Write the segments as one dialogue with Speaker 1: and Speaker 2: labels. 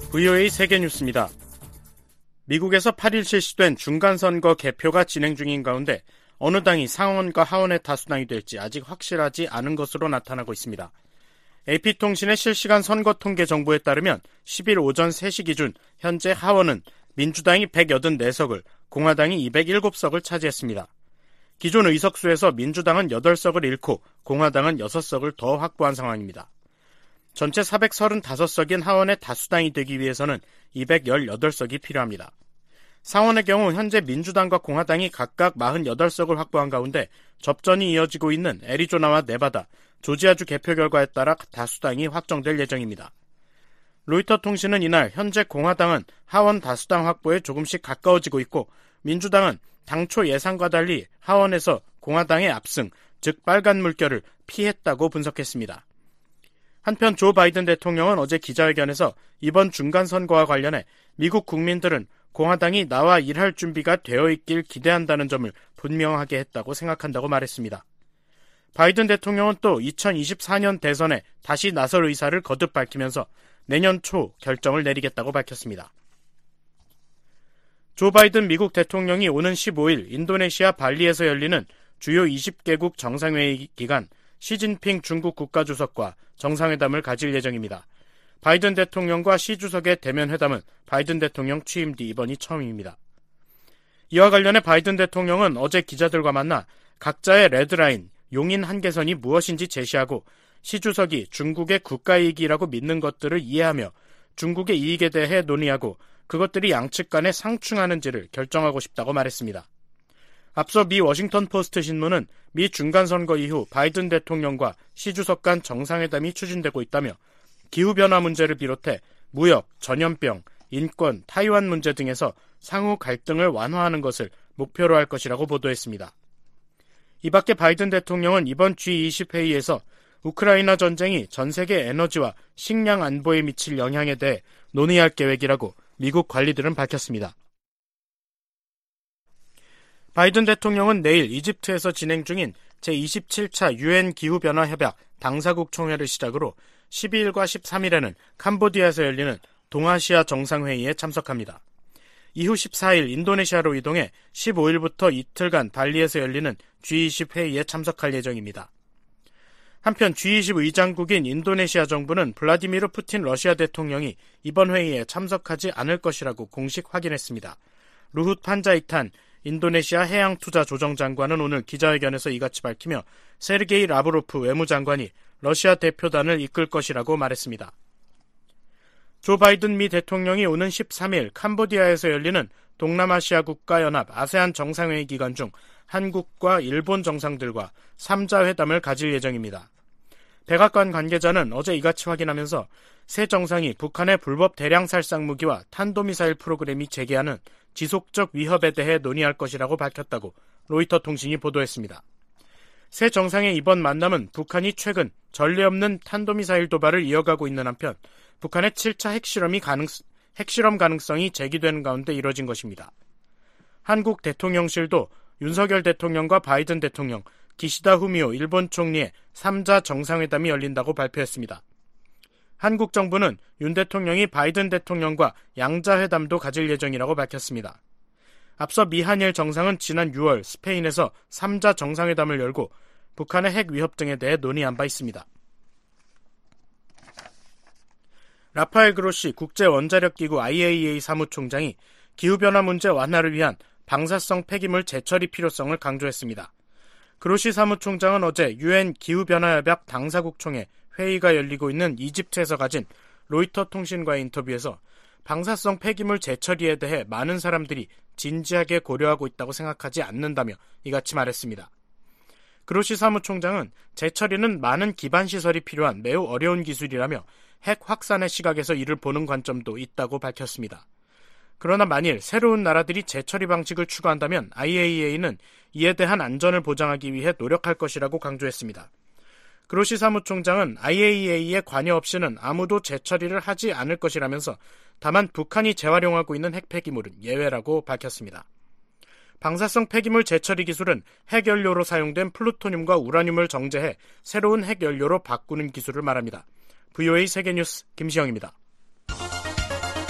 Speaker 1: VOA 세계뉴스입니다. 미국에서 8일 실시된 중간선거 개표가 진행 중인 가운데 어느 당이 상원과 하원의 다수당이 될지 아직 확실하지 않은 것으로 나타나고 있습니다. AP통신의 실시간 선거 통계 정보에 따르면 10일 오전 3시 기준 현재 하원은 민주당이 184석을, 공화당이 207석을 차지했습니다. 기존 의석수에서 민주당은 8석을 잃고 공화당은 6석을 더 확보한 상황입니다. 전체 435석인 하원의 다수당이 되기 위해서는 218석이 필요합니다. 상원의 경우 현재 민주당과 공화당이 각각 48석을 확보한 가운데 접전이 이어지고 있는 애리조나와 네바다, 조지아주 개표 결과에 따라 다수당이 확정될 예정입니다. 로이터 통신은 이날 현재 공화당은 하원 다수당 확보에 조금씩 가까워지고 있고 민주당은 당초 예상과 달리 하원에서 공화당의 압승, 즉 빨간 물결을 피했다고 분석했습니다. 한편 조 바이든 대통령은 어제 기자회견에서 이번 중간선거와 관련해 미국 국민들은 공화당이 나와 일할 준비가 되어 있길 기대한다는 점을 분명하게 했다고 생각한다고 말했습니다. 바이든 대통령은 또 2024년 대선에 다시 나설 의사를 거듭 밝히면서 내년 초 결정을 내리겠다고 밝혔습니다. 조 바이든 미국 대통령이 오는 15일 인도네시아 발리에서 열리는 주요 20개국 정상회의 기간 시진핑 중국 국가주석과 정상회담을 가질 예정입니다. 바이든 대통령과 시 주석의 대면 회담은 바이든 대통령 취임 뒤 이번이 처음입니다. 이와 관련해 바이든 대통령은 어제 기자들과 만나 각자의 레드라인, 용인 한계선이 무엇인지 제시하고 시 주석이 중국의 국가이익이라고 믿는 것들을 이해하며 중국의 이익에 대해 논의하고 그것들이 양측 간에 상충하는지를 결정하고 싶다고 말했습니다. 앞서 미 워싱턴 포스트 신문은 미 중간선거 이후 바이든 대통령과 시 주석 간 정상회담이 추진되고 있다며 기후변화 문제를 비롯해 무역, 전염병, 인권, 타이완 문제 등에서 상호 갈등을 완화하는 것을 목표로 할 것이라고 보도했습니다. 이 밖에 바이든 대통령은 이번 G20 회의에서 우크라이나 전쟁이 전 세계 에너지와 식량 안보에 미칠 영향에 대해 논의할 계획이라고 미국 관리들은 밝혔습니다. 바이든 대통령은 내일 이집트에서 진행 중인 제27차 유엔 기후변화 협약 당사국 총회를 시작으로 12일과 13일에는 캄보디아에서 열리는 동아시아 정상회의에 참석합니다. 이후 14일 인도네시아로 이동해 15일부터 이틀간 발리에서 열리는 G20 회의에 참석할 예정입니다. 한편 G20 의장국인 인도네시아 정부는 블라디미르 푸틴 러시아 대통령이 이번 회의에 참석하지 않을 것이라고 공식 확인했습니다. 루훗 판자이탄 인도네시아 해양투자조정장관은 오늘 기자회견에서 이같이 밝히며 세르게이 라브로프 외무장관이 러시아 대표단을 이끌 것이라고 말했습니다. 조 바이든 미 대통령이 오는 13일 캄보디아에서 열리는 동남아시아 국가연합 아세안 정상회의 기간 중 한국과 일본 정상들과 3자 회담을 가질 예정입니다. 백악관 관계자는 어제 이같이 확인하면서 새 정상이 북한의 불법 대량 살상 무기와 탄도미사일 프로그램이 제기하는 지속적 위협에 대해 논의할 것이라고 밝혔다고 로이터 통신이 보도했습니다. 새 정상의 이번 만남은 북한이 최근 전례 없는 탄도미사일 도발을 이어가고 있는 한편 북한의 7차 핵실험 가능성이 제기되는 가운데 이뤄진 것입니다. 한국 대통령실도 윤석열 대통령과 바이든 대통령, 기시다 후미오 일본 총리의 3자 정상회담이 열린다고 발표했습니다. 한국 정부는 윤 대통령이 바이든 대통령과 양자회담도 가질 예정이라고 밝혔습니다. 앞서 미한일 정상은 지난 6월 스페인에서 3자 정상회담을 열고 북한의 핵 위협 등에 대해 논의한 바 있습니다. 라파엘 그로시 국제원자력기구 IAEA 사무총장이 기후변화 문제 완화를 위한 방사성 폐기물 재처리 필요성을 강조했습니다. 그로시 사무총장은 어제 유엔 기후변화협약 당사국 총회 회의가 열리고 있는 이집트에서 가진 로이터 통신과의 인터뷰에서 방사성 폐기물 재처리에 대해 많은 사람들이 진지하게 고려하고 있다고 생각하지 않는다며 이같이 말했습니다. 그로시 사무총장은 재처리는 많은 기반시설이 필요한 매우 어려운 기술이라며 핵 확산의 시각에서 이를 보는 관점도 있다고 밝혔습니다. 그러나 만일 새로운 나라들이 재처리 방식을 추구한다면 IAEA는 이에 대한 안전을 보장하기 위해 노력할 것이라고 강조했습니다. 그로시 사무총장은 IAEA의 관여 없이는 아무도 재처리를 하지 않을 것이라면서 다만 북한이 재활용하고 있는 핵폐기물은 예외라고 밝혔습니다. 방사성 폐기물 재처리 기술은 핵연료로 사용된 플루토늄과 우라늄을 정제해 새로운 핵연료로 바꾸는 기술을 말합니다. VOA 세계뉴스 김시영입니다.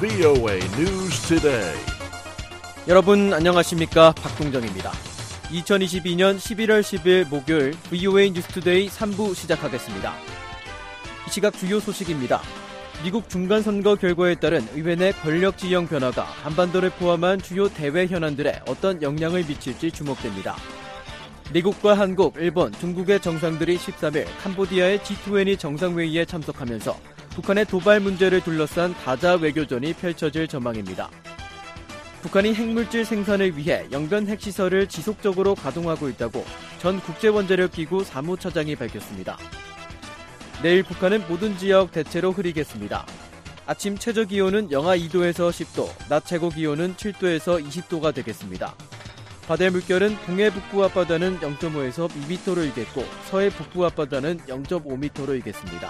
Speaker 2: VOA News Today.
Speaker 3: 여러분 안녕하십니까? 박동정입니다. 2022년 11월 10일 목요일 VOA 뉴스 투데이 3부 시작하겠습니다. 이 시각 주요 소식입니다. 미국 중간선거 결과에 따른 의회 내 권력 지형 변화가 한반도를 포함한 주요 대외 현안들에 어떤 영향을 미칠지 주목됩니다. 미국과 한국, 일본, 중국의 정상들이 13일 캄보디아의 G20 정상회의에 참석하면서 북한의 도발 문제를 둘러싼 다자 외교전이 펼쳐질 전망입니다. 북한이 핵물질 생산을 위해 영변 핵시설을 지속적으로 가동하고 있다고 전 국제원자력기구 사무차장이 밝혔습니다. 내일 북한은 모든 지역 대체로 흐리겠습니다. 아침 최저기온은 영하 2도에서 10도, 낮 최고기온은 7도에서 20도가 되겠습니다. 바다의 물결은 동해 북부 앞바다는 0.5에서 2m로 일겠고 서해 북부 앞바다는 0.5m로 일겠습니다.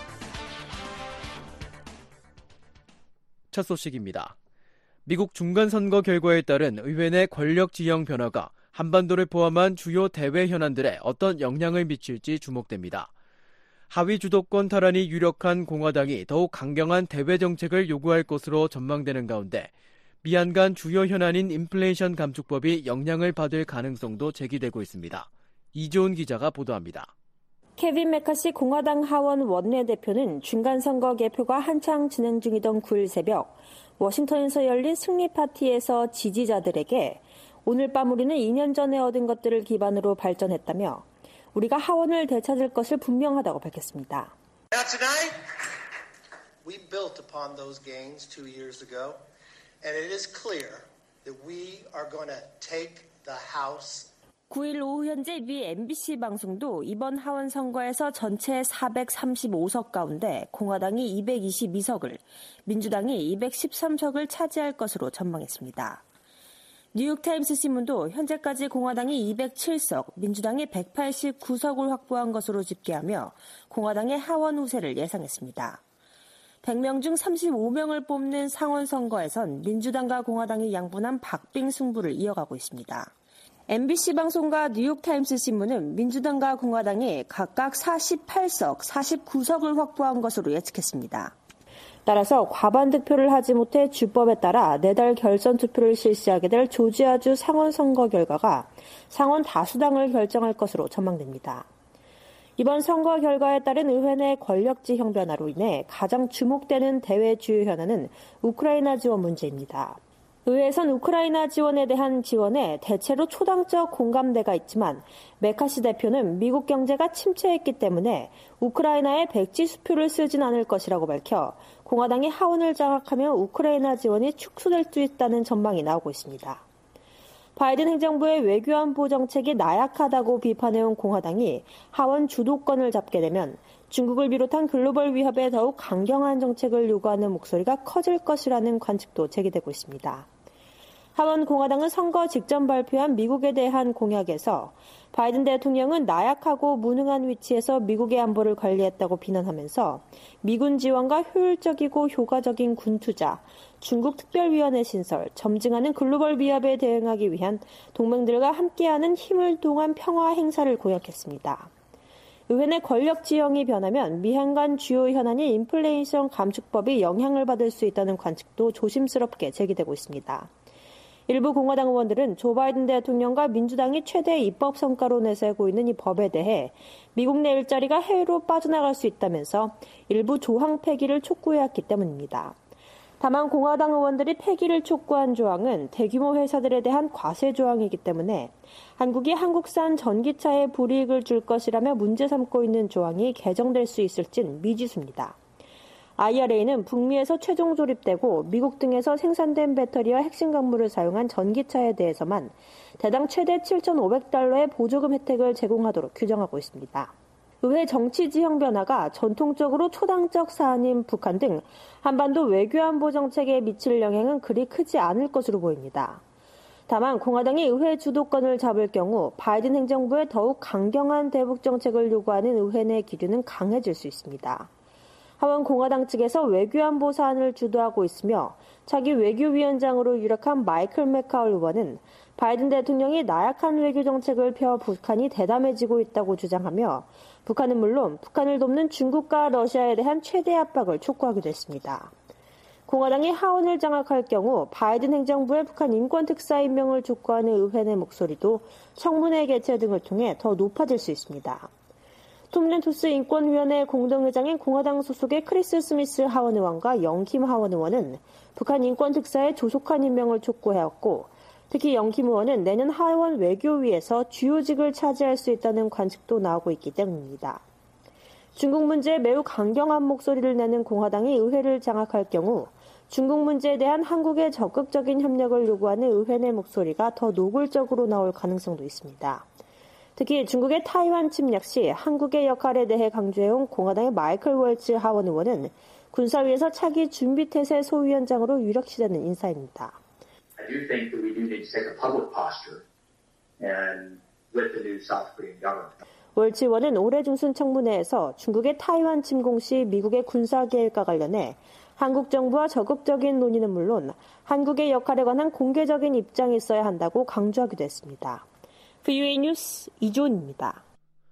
Speaker 3: 첫 소식입니다. 미국 중간선거 결과에 따른 의회 내 권력 지형 변화가 한반도를 포함한 주요 대외 현안들에 어떤 영향을 미칠지 주목됩니다. 하위 주도권 탈환이 유력한 공화당이 더욱 강경한 대외 정책을 요구할 것으로 전망되는 가운데 미한 간 주요 현안인 인플레이션 감축법이 영향을 받을 가능성도 제기되고 있습니다. 이조은 기자가 보도합니다.
Speaker 4: 케빈 메카시 공화당 하원 원내대표는 중간선거 개표가 한창 진행 중이던 9일 새벽 워싱턴에서 열린 승리 파티에서 지지자들에게 오늘 밤 우리는 2년 전에 얻은 것들을 기반으로 발전했다며 우리가 하원을 되찾을 것을 분명하다고 밝혔습니다.
Speaker 5: Now tonight, we built upon those gains 2 years ago, and it is clear that we are going to take the House.
Speaker 4: 9일 오후 현재 미 MBC 방송도 이번 하원 선거에서 전체 435석 가운데 공화당이 222석을, 민주당이 213석을 차지할 것으로 전망했습니다. 뉴욕타임스 신문도 현재까지 공화당이 207석, 민주당이 189석을 확보한 것으로 집계하며 공화당의 하원 우세를 예상했습니다. 100명 중 35명을 뽑는 상원 선거에선 민주당과 공화당이 양분한 박빙 승부를 이어가고 있습니다. MBC 방송과 뉴욕타임스 신문은 민주당과 공화당이 각각 48석, 49석을 확보한 것으로 예측했습니다. 따라서 과반 득표를 하지 못해 주법에 따라 내달 결선 투표를 실시하게 될 조지아주 상원 선거 결과가 상원 다수당을 결정할 것으로 전망됩니다. 이번 선거 결과에 따른 의회 내 권력 지형 변화로 인해 가장 주목되는 대외 주요 현안은 우크라이나 지원 문제입니다. 의회에선 우크라이나 지원에 대한 지원에 대체로 초당적 공감대가 있지만 메카시 대표는 미국 경제가 침체했기 때문에 우크라이나에 백지 수표를 쓰진 않을 것이라고 밝혀 공화당이 하원을 장악하며 우크라이나 지원이 축소될 수 있다는 전망이 나오고 있습니다. 바이든 행정부의 외교안보 정책이 나약하다고 비판해온 공화당이 하원 주도권을 잡게 되면 중국을 비롯한 글로벌 위협에 더욱 강경한 정책을 요구하는 목소리가 커질 것이라는 관측도 제기되고 있습니다. 하원 공화당은 선거 직전 발표한 미국에 대한 공약에서 바이든 대통령은 나약하고 무능한 위치에서 미국의 안보를 관리했다고 비난하면서 미군 지원과 효율적이고 효과적인 군 투자, 중국 특별위원회 신설, 점증하는 글로벌 위협에 대응하기 위한 동맹들과 함께하는 힘을 통한 평화 행사를 공약했습니다. 의회 내 권력 지형이 변하면 미한 간 주요 현안인 인플레이션 감축법이 영향을 받을 수 있다는 관측도 조심스럽게 제기되고 있습니다. 일부 공화당 의원들은 조 바이든 대통령과 민주당이 최대 입법 성과로 내세우고 있는 이 법에 대해 미국 내 일자리가 해외로 빠져나갈 수 있다면서 일부 조항 폐기를 촉구해왔기 때문입니다. 다만 공화당 의원들이 폐기를 촉구한 조항은 대규모 회사들에 대한 과세 조항이기 때문에 한국이 한국산 전기차에 불이익을 줄 것이라며 문제 삼고 있는 조항이 개정될 수 있을진 미지수입니다. IRA는 북미에서 최종 조립되고 미국 등에서 생산된 배터리와 핵심 광물을 사용한 전기차에 대해서만 대당 최대 $7,500의 보조금 혜택을 제공하도록 규정하고 있습니다. 의회 정치 지형 변화가 전통적으로 초당적 사안인 북한 등 한반도 외교안보 정책에 미칠 영향은 그리 크지 않을 것으로 보입니다. 다만 공화당이 의회 주도권을 잡을 경우 바이든 행정부의 더욱 강경한 대북 정책을 요구하는 의회 내 기류는 강해질 수 있습니다. 하원 공화당 측에서 외교안보 사안을 주도하고 있으며 차기 외교위원장으로 유력한 마이클 맥카울 의원은 바이든 대통령이 나약한 외교 정책을 펴 북한이 대담해지고 있다고 주장하며 북한은 물론 북한을 돕는 중국과 러시아에 대한 최대 압박을 촉구하기도 했습니다. 공화당이 하원을 장악할 경우 바이든 행정부의 북한 인권특사 임명을 촉구하는 의회 내 목소리도 청문회 개최 등을 통해 더 높아질 수 있습니다. 톰렌토스 인권위원회 공동의장인 공화당 소속의 크리스 스미스 하원 의원과 영킴 하원 의원은 북한 인권특사의 조속한 임명을 촉구해왔고, 특히 영킴 의원은 내년 하원 외교위에서 주요직을 차지할 수 있다는 관측도 나오고 있기 때문입니다. 중국 문제에 매우 강경한 목소리를 내는 공화당이 의회를 장악할 경우 중국 문제에 대한 한국의 적극적인 협력을 요구하는 의회 내 목소리가 더 노골적으로 나올 가능성도 있습니다. 특히 중국의 타이완 침략 시 한국의 역할에 대해 강조해온 공화당의 마이클 월츠 하원 의원은 군사위에서 차기 준비태세 소위원장으로 유력시되는 인사입니다.
Speaker 6: I do think that we do need to take a public posture and with the new South Korean government.
Speaker 4: 월츠 의원은 올해 중순 청문회에서 중국의 타이완 침공 시 미국의 군사 계획과 관련해 한국 정부와 적극적인 논의는 물론 한국의 역할에 관한 공개적인 입장이 있어야 한다고 강조하기도 했습니다. VOA 뉴스 이조은입니다.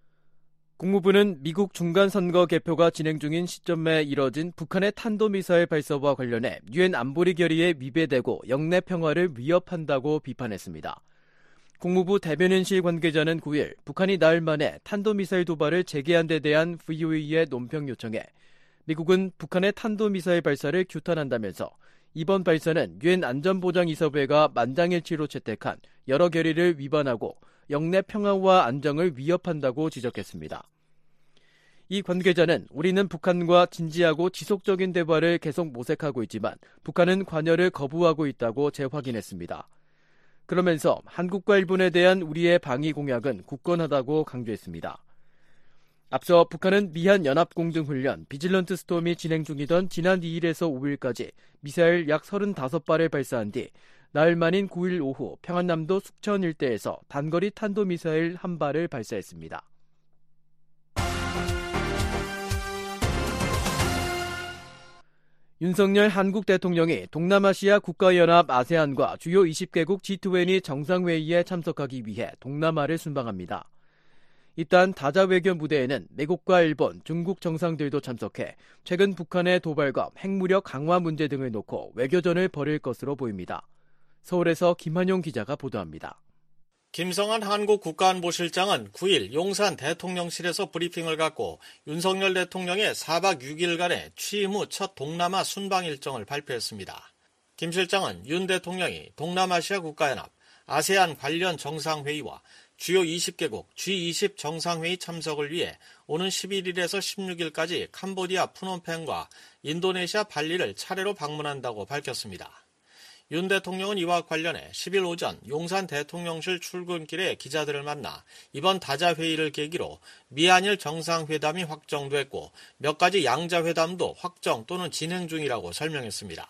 Speaker 3: 국무부는 미국 중간선거 개표가 진행 중인 시점에 이뤄진 북한의 탄도미사일 발사와 관련해 유엔 안보리 결의에 위배되고 영내 평화를 위협한다고 비판했습니다. 국무부 대변인실 관계자는 9일 북한이 나흘 만에 탄도미사일 도발을 재개한 데 대한 VOA의 논평 요청에 미국은 북한의 탄도미사일 발사를 규탄한다면서 이번 발사는 유엔 안전보장이사회가 만장일치로 채택한 여러 결의를 위반하고 영내 평화와 안정을 위협한다고 지적했습니다. 이 관계자는 우리는 북한과 진지하고 지속적인 대화를 계속 모색하고 있지만 북한은 관여를 거부하고 있다고 재확인했습니다. 그러면서 한국과 일본에 대한 우리의 방위 공약은 굳건하다고 강조했습니다. 앞서 북한은 미한 연합공등훈련 비질런트 스톰이 진행 중이던 지난 2일에서 5일까지 미사일 약 35발을 발사한 뒤 나흘 만인 9일 오후 평안남도 숙천 일대에서 단거리 탄도미사일 1발을 발사했습니다. 윤석열 한국 대통령이 동남아시아 국가연합 아세안과 주요 20개국 G20 정상회의에 참석하기 위해 동남아를 순방합니다. 이딴 다자 외교 무대에는 미국과 일본, 중국 정상들도 참석해 최근 북한의 도발과 핵무력 강화 문제 등을 놓고 외교전을 벌일 것으로 보입니다. 서울에서 김한용 기자가 보도합니다.
Speaker 1: 김성한 한국 국가안보실장은 9일 용산 대통령실에서 브리핑을 갖고 윤석열 대통령의 4박 6일간의 취임 후 첫 동남아 순방 일정을 발표했습니다. 김 실장은 윤 대통령이 동남아시아 국가연합, 아세안 관련 정상회의와 주요 20개국 G20 정상회의 참석을 위해 오는 11일에서 16일까지 캄보디아 푸놈펜과 인도네시아 발리를 차례로 방문한다고 밝혔습니다. 윤 대통령은 이와 관련해 10일 오전 용산 대통령실 출근길에 기자들을 만나 이번 다자회의를 계기로 미한일 정상회담이 확정됐고 몇 가지 양자회담도 확정 또는 진행 중이라고 설명했습니다.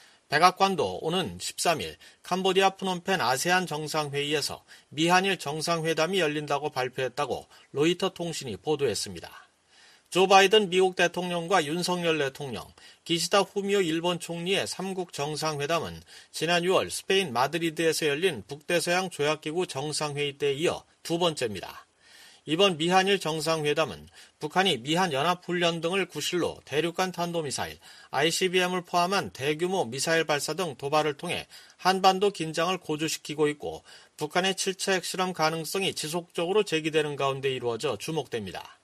Speaker 1: 백악관도 오는 13일 캄보디아 푸놈펜 아세안 정상회의에서 미한일 정상회담이 열린다고 발표했다고 로이터 통신이 보도했습니다. 조 바이든 미국 대통령과 윤석열 대통령, 기시다 후미오 일본 총리의 3국 정상회담은 지난 6월 스페인 마드리드에서 열린 북대서양 조약기구 정상회의 때에 이어 두 번째입니다. 이번 미한일 정상회담은 북한이 미한연합훈련 등을 구실로 대륙간 탄도미사일, ICBM을 포함한 대규모 미사일 발사 등 도발을 통해 한반도 긴장을 고조시키고 있고 북한의 7차 핵실험 가능성이 지속적으로 제기되는 가운데 이루어져 주목됩니다.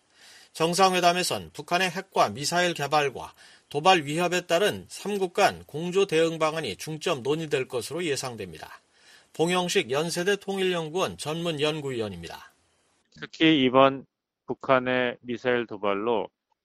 Speaker 1: 정상회담에선 북한의 핵과 미사일 개발과 도발 위협에 따른 3국 간 공조 대응 방안이 중점 논의될 것으로 예상됩니다. 봉영식 연세대 통일연구원 전문 연구위원입니다.
Speaker 7: 특히 이번 북한의 미사일 도발로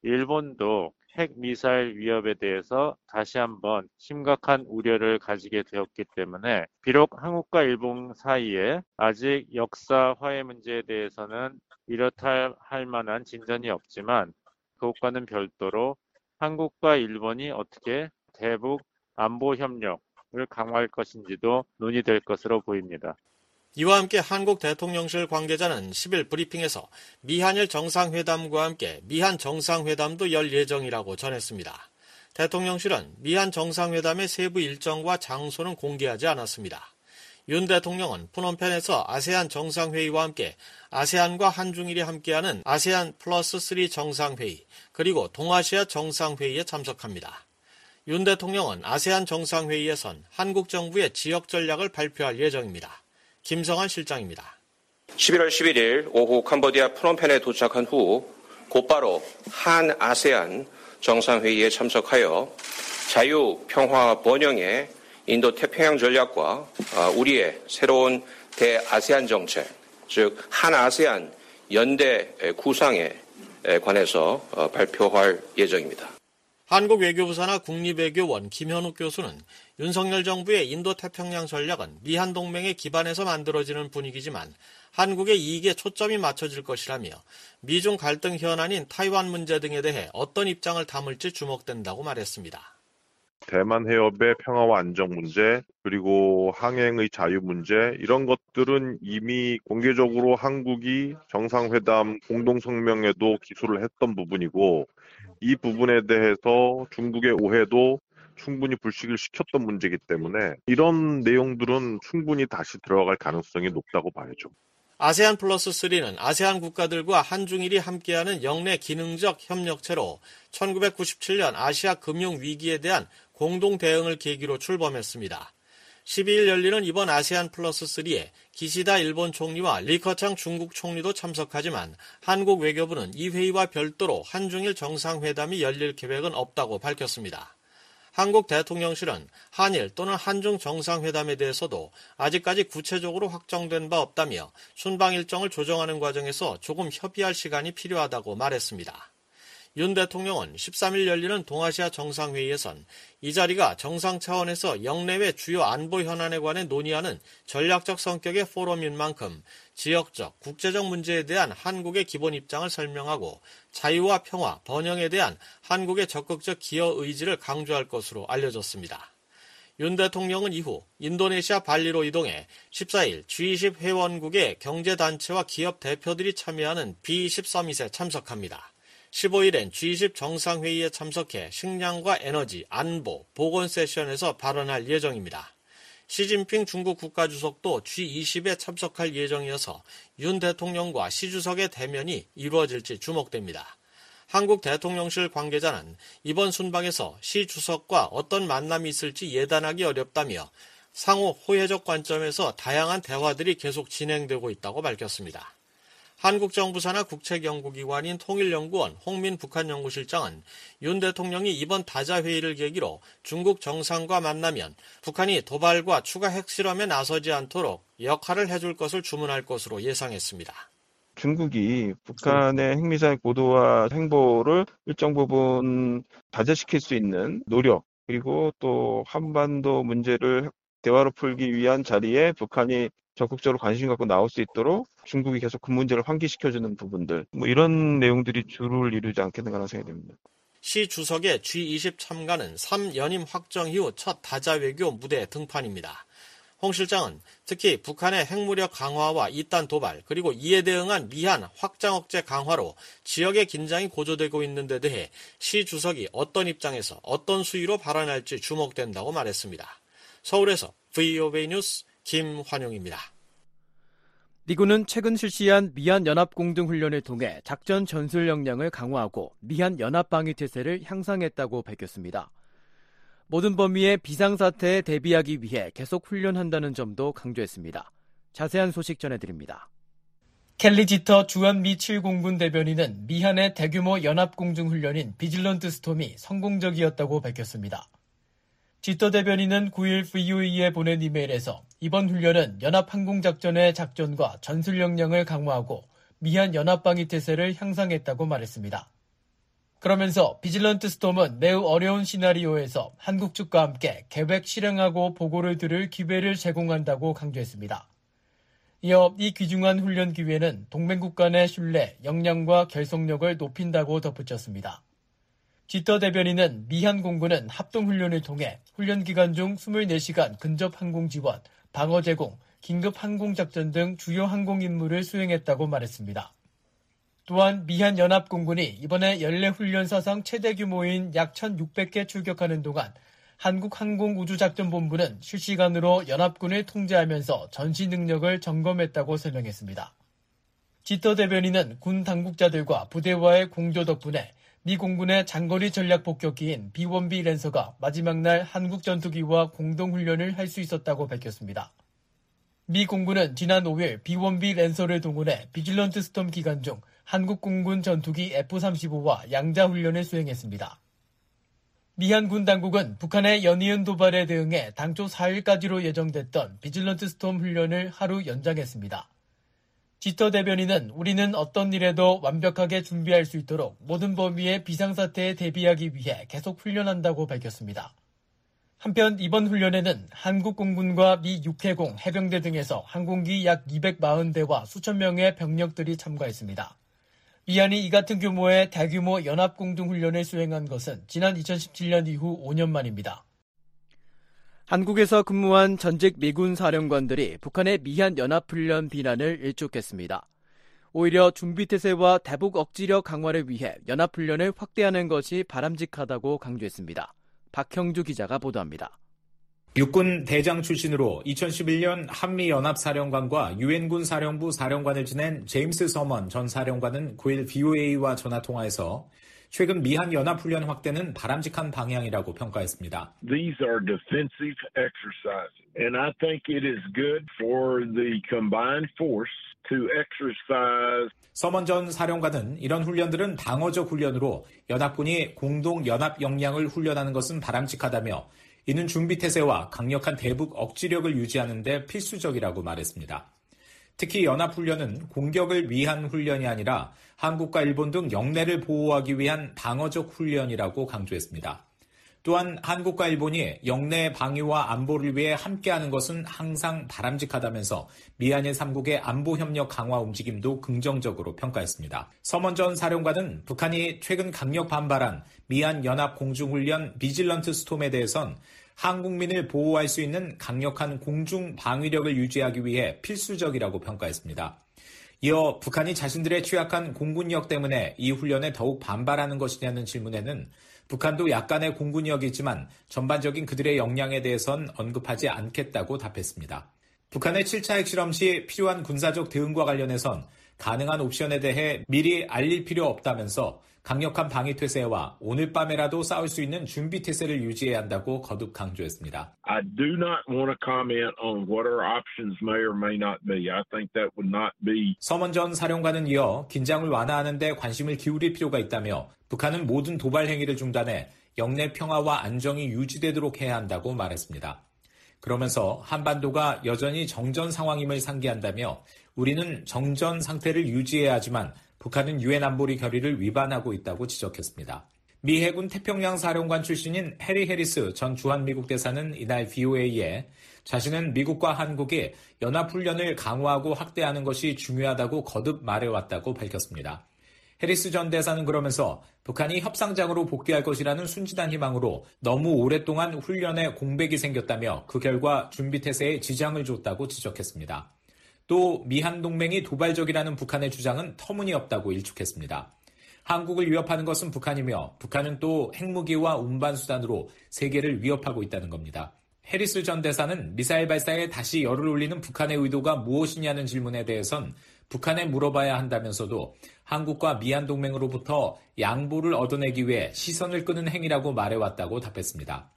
Speaker 7: 일본도 핵 미사일 위협에 대해서 다시 한번 심각한 우려를 가지게 되었기 때문에 비록 한국과 일본 사이에 아직 역사 화해 문제에 대해서는 이렇다 할 만한 진전이 없지만 그것과는 별도로 한국과 일본이 어떻게 대북 안보 협력을 강화할 것인지도 논의될 것으로 보입니다.
Speaker 1: 이와 함께 한국 대통령실 관계자는 10일 브리핑에서 미한일 정상회담과 함께 미한 정상회담도 열 예정이라고 전했습니다. 대통령실은 미한 정상회담의 세부 일정과 장소는 공개하지 않았습니다. 윤 대통령은 푸놈펜에서 아세안 정상회의와 함께 아세안과 한중일이 함께하는 아세안 플러스 3 정상회의 그리고 동아시아 정상회의에 참석합니다. 윤 대통령은 아세안 정상회의에선 한국 정부의 지역 전략을 발표할 예정입니다. 김성한 실장입니다.
Speaker 8: 11월 11일 오후 캄보디아 프놈펜에 도착한 후 곧바로 한 아세안 정상회의에 참석하여 자유, 평화, 번영의 인도태평양 전략과 우리의 새로운 대아세안 정책, 즉 한 아세안 연대 구상에 관해서 발표할 예정입니다.
Speaker 1: 한국 외교부 산하 국립외교원 김현욱 교수는 윤석열 정부의 인도태평양 전략은 미한 동맹에 기반해서 만들어지는 분위기지만 한국의 이익에 초점이 맞춰질 것이라며 미중 갈등 현안인 타이완 문제 등에 대해 어떤 입장을 담을지 주목된다고 말했습니다.
Speaker 9: 대만 해협의 평화와 안정 문제, 그리고 항행의 자유 문제, 이런 것들은 이미 공개적으로 한국이 정상회담 공동성명에도 기술을 했던 부분이고, 이 부분에 대해서 중국의 오해도 충분히 불식을 시켰던 문제이기 때문에 이런 내용들은 충분히 다시 들어갈 가능성이 높다고 봐야죠.
Speaker 1: 아세안 플러스 3는 아세안 국가들과 한중일이 함께하는 영내 기능적 협력체로 1997년 아시아 금융위기에 대한 공동 대응을 계기로 출범했습니다. 12일 열리는 이번 아세안 플러스 3에 기시다 일본 총리와 리커창 중국 총리도 참석하지만 한국 외교부는 이 회의와 별도로 한중일 정상회담이 열릴 계획은 없다고 밝혔습니다. 한국 대통령실은 한일 또는 한중 정상회담에 대해서도 아직까지 구체적으로 확정된 바 없다며 순방 일정을 조정하는 과정에서 조금 협의할 시간이 필요하다고 말했습니다. 윤 대통령은 13일 열리는 동아시아 정상회의에선 이 자리가 정상 차원에서 영내외 주요 안보 현안에 관해 논의하는 전략적 성격의 포럼인 만큼 지역적, 국제적 문제에 대한 한국의 기본 입장을 설명하고 자유와 평화, 번영에 대한 한국의 적극적 기여 의지를 강조할 것으로 알려졌습니다. 윤 대통령은 이후 인도네시아 발리로 이동해 14일 G20 회원국의 경제단체와 기업 대표들이 참여하는 B20 서밋에 참석합니다. 15일엔 G20 정상회의에 참석해 식량과 에너지, 안보, 보건 세션에서 발언할 예정입니다. 시진핑 중국 국가주석도 G20에 참석할 예정이어서 윤 대통령과 시 주석의 대면이 이루어질지 주목됩니다. 한국 대통령실 관계자는 이번 순방에서 시 주석과 어떤 만남이 있을지 예단하기 어렵다며 상호 호혜적 관점에서 다양한 대화들이 계속 진행되고 있다고 밝혔습니다. 한국 정부 산하 국책연구기관인 통일연구원 홍민 북한연구실장은 윤 대통령이 이번 다자회의를 계기로 중국 정상과 만나면 북한이 도발과 추가 핵실험에 나서지 않도록 역할을 해줄 것을 주문할 것으로 예상했습니다.
Speaker 10: 중국이 북한의 핵미사일 고도화 행보를 일정 부분 다져시킬 수 있는 노력, 그리고 또 한반도 문제를 대화로 풀기 위한 자리에 북한이 적극적으로 관심 갖고 나올 수 있도록 중국이 계속 그 문제를 환기시켜주는 부분들, 이런 내용들이 주를 이루지 않겠는가 생각이 됩니다.
Speaker 1: 시 주석의 G20 참가는 3연임 확정 이후 첫 다자외교 무대 등판입니다. 홍 실장은 특히 북한의 핵무력 강화와 이딴 도발, 그리고 이에 대응한 미한 확장 억제 강화로 지역의 긴장이 고조되고 있는 데 대해 시 주석이 어떤 입장에서 어떤 수위로 발언할지 주목된다고 말했습니다. 서울에서 VOA 뉴스 김환용입니다.
Speaker 3: 미군은 최근 실시한 미한 연합공동훈련을 통해 작전 전술 역량을 강화하고 미한 연합방위태세를 향상했다고 밝혔습니다. 모든 범위의 비상사태에 대비하기 위해 계속 훈련한다는 점도 강조했습니다. 자세한 소식 전해드립니다. 켈리 지터 주한미 7공군 대변인은 미한의 대규모 연합공중훈련인 비질런트 스톰이 성공적이었다고 밝혔습니다. 지터 대변인은 9일 VOE에 보낸 이메일에서 이번 훈련은 연합항공작전의 작전과 전술 역량을 강화하고 미한 연합방위태세를 향상했다고 말했습니다. 그러면서 비질런트 스톰은 매우 어려운 시나리오에서 한국 측과 함께 계획 실행하고 보고를 들을 기회를 제공한다고 강조했습니다. 이어 이 귀중한 훈련 기회는 동맹국 간의 신뢰, 역량과 결속력을 높인다고 덧붙였습니다. 지터 대변인은 미한 공군은 합동훈련을 통해 훈련 기간 중 24시간 근접 항공 지원, 방어 제공, 긴급 항공작전 등 주요 항공 임무를 수행했다고 말했습니다. 또한 미한 연합공군이 이번에 연례 훈련 사상 최대 규모인 약 1,600개 출격하는 동안 한국항공우주작전본부는 실시간으로 연합군을 통제하면서 전시 능력을 점검했다고 설명했습니다. 지터 대변인은 군 당국자들과 부대와의 공조 덕분에
Speaker 11: 미 공군의 장거리 전략 복격기인 B-1B 랜서가 마지막 날 한국 전투기와 공동훈련을 할 수 있었다고 밝혔습니다. 미 공군은 지난 5일 B-1B 랜서를 동원해 비질런트 스톰 기간 중 한국 공군 전투기 F-35와 양자 훈련을 수행했습니다. 미한 군 당국은 북한의 연이은 도발에 대응해 당초 4일까지로 예정됐던 비질런트 스톰 훈련을 하루 연장했습니다. 지터 대변인은 우리는 어떤 일에도 완벽하게 준비할 수 있도록 모든 범위의 비상사태에 대비하기 위해 계속 훈련한다고 밝혔습니다. 한편 이번 훈련에는 한국 공군과 미 육해공, 해병대 등에서 항공기 약 240대와 수천 명의 병력들이 참가했습니다. 미한이 이 같은 규모의 대규모 연합공동훈련을 수행한 것은 지난 2017년 이후 5년 만입니다.
Speaker 3: 한국에서 근무한 전직 미군 사령관들이 북한의 미한 연합훈련 비난을 일축했습니다. 오히려 준비태세와 대북 억지력 강화를 위해 연합훈련을 확대하는 것이 바람직하다고 강조했습니다. 박형주 기자가 보도합니다.
Speaker 12: 육군 대장 출신으로 2011년 한미연합사령관과 유엔군 사령부 사령관을 지낸 제임스 서먼 전 사령관은 9일 VOA와 전화통화에서 최근 미한 연합훈련 확대는 바람직한 방향이라고 평가했습니다.
Speaker 2: These are defensive exercises, and I think it is good for the combined force to exercise.
Speaker 12: 서먼 전 사령관은 이런 훈련들은 방어적 훈련으로 연합군이 공동 연합 역량을 훈련하는 것은 바람직하다며 이는 준비태세와 강력한 대북 억지력을 유지하는 데 필수적이라고 말했습니다. 특히 연합훈련은 공격을 위한 훈련이 아니라 한국과 일본 등 영내를 보호하기 위한 방어적 훈련이라고 강조했습니다. 또한 한국과 일본이 영내 방위와 안보를 위해 함께하는 것은 항상 바람직하다면서 미한일 3국의 안보협력 강화 움직임도 긍정적으로 평가했습니다. 서먼 전 사령관은 북한이 최근 강력 반발한 미한 연합 공중훈련 비질런트 스톰에 대해선 한국민을 보호할 수 있는 강력한 공중 방위력을 유지하기 위해 필수적이라고 평가했습니다. 이어 북한이 자신들의 취약한 공군력 때문에 이 훈련에 더욱 반발하는 것이냐는 질문에는 북한도 약간의 공군력이 있지만 전반적인 그들의 역량에 대해선 언급하지 않겠다고 답했습니다. 북한의 7차 핵실험 시 필요한 군사적 대응과 관련해선 가능한 옵션에 대해 미리 알릴 필요 없다면서 강력한 방위태세와 오늘 밤에라도 싸울 수 있는 준비태세를 유지해야 한다고 거듭 강조했습니다.
Speaker 2: I do not want to comment on what our options may or may not be. I think that would not be.
Speaker 12: 서먼 전 사령관은 이어 긴장을 완화하는 데 관심을 기울일 필요가 있다며 북한은 모든 도발 행위를 중단해 영내 평화와 안정이 유지되도록 해야 한다고 말했습니다. 그러면서 한반도가 여전히 정전 상황임을 상기한다며 우리는 정전 상태를 유지해야 하지만 북한은 유엔 안보리 결의를 위반하고 있다고 지적했습니다. 미 해군 태평양 사령관 출신인 해리 해리스 전 주한미국 대사는 이날 VOA에 자신은 미국과 한국이 연합훈련을 강화하고 확대하는 것이 중요하다고 거듭 말해왔다고 밝혔습니다. 해리스 전 대사는 그러면서 북한이 협상장으로 복귀할 것이라는 순진한 희망으로 너무 오랫동안 훈련에 공백이 생겼다며 그 결과 준비태세에 지장을 줬다고 지적했습니다. 또 미한 동맹이 도발적이라는 북한의 주장은 터무니없다고 일축했습니다. 한국을 위협하는 것은 북한이며 북한은 또 핵무기와 운반수단으로 세계를 위협하고 있다는 겁니다. 해리스 전 대사는 미사일 발사에 다시 열을 올리는 북한의 의도가 무엇이냐는 질문에 대해선 북한에 물어봐야 한다면서도 한국과 미한 동맹으로부터 양보를 얻어내기 위해 시선을 끄는 행위라고 말해왔다고 답했습니다.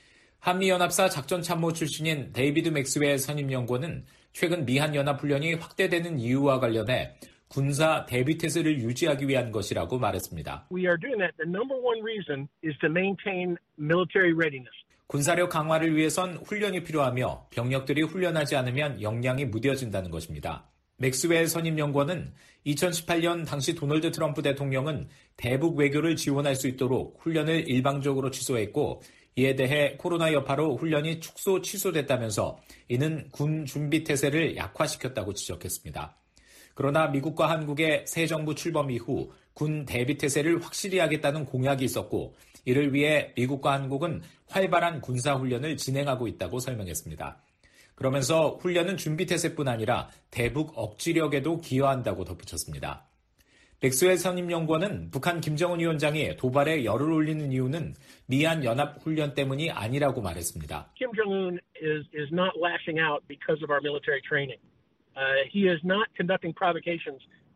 Speaker 12: 한미연합사 작전참모 출신인 데이비드 맥스웰 선임연구원은 최근 미한 연합훈련이 확대되는 이유와 관련해 군사 대비태세를 유지하기 위한 것이라고 말했습니다.
Speaker 13: We are doing that. The number one reason is to maintain military readiness.
Speaker 12: 군사력 강화를 위해선 훈련이 필요하며 병력들이 훈련하지 않으면 역량이 무뎌진다는 것입니다. 맥스웰 선임연구원은 2018년 당시 도널드 트럼프 대통령은 대북 외교를 지원할 수 있도록 훈련을 일방적으로 취소했고 이에 대해 코로나 여파로 훈련이 취소됐다면서 이는 군 준비태세를 약화시켰다고 지적했습니다. 그러나 미국과 한국의 새 정부 출범 이후 군 대비태세를 확실히 하겠다는 공약이 있었고 이를 위해 미국과 한국은 활발한 군사훈련을 진행하고 있다고 설명했습니다. 그러면서 훈련은 준비태세뿐 아니라 대북 억지력에도 기여한다고 덧붙였습니다. 맥스웰 선임연구원은 북한 김정은 위원장이 도발에 열을 올리는 이유는 미한 연합훈련 때문이 아니라고 말했습니다.
Speaker 13: Kim Jong-un is not lashing out because of our military training. He is not conducting provocations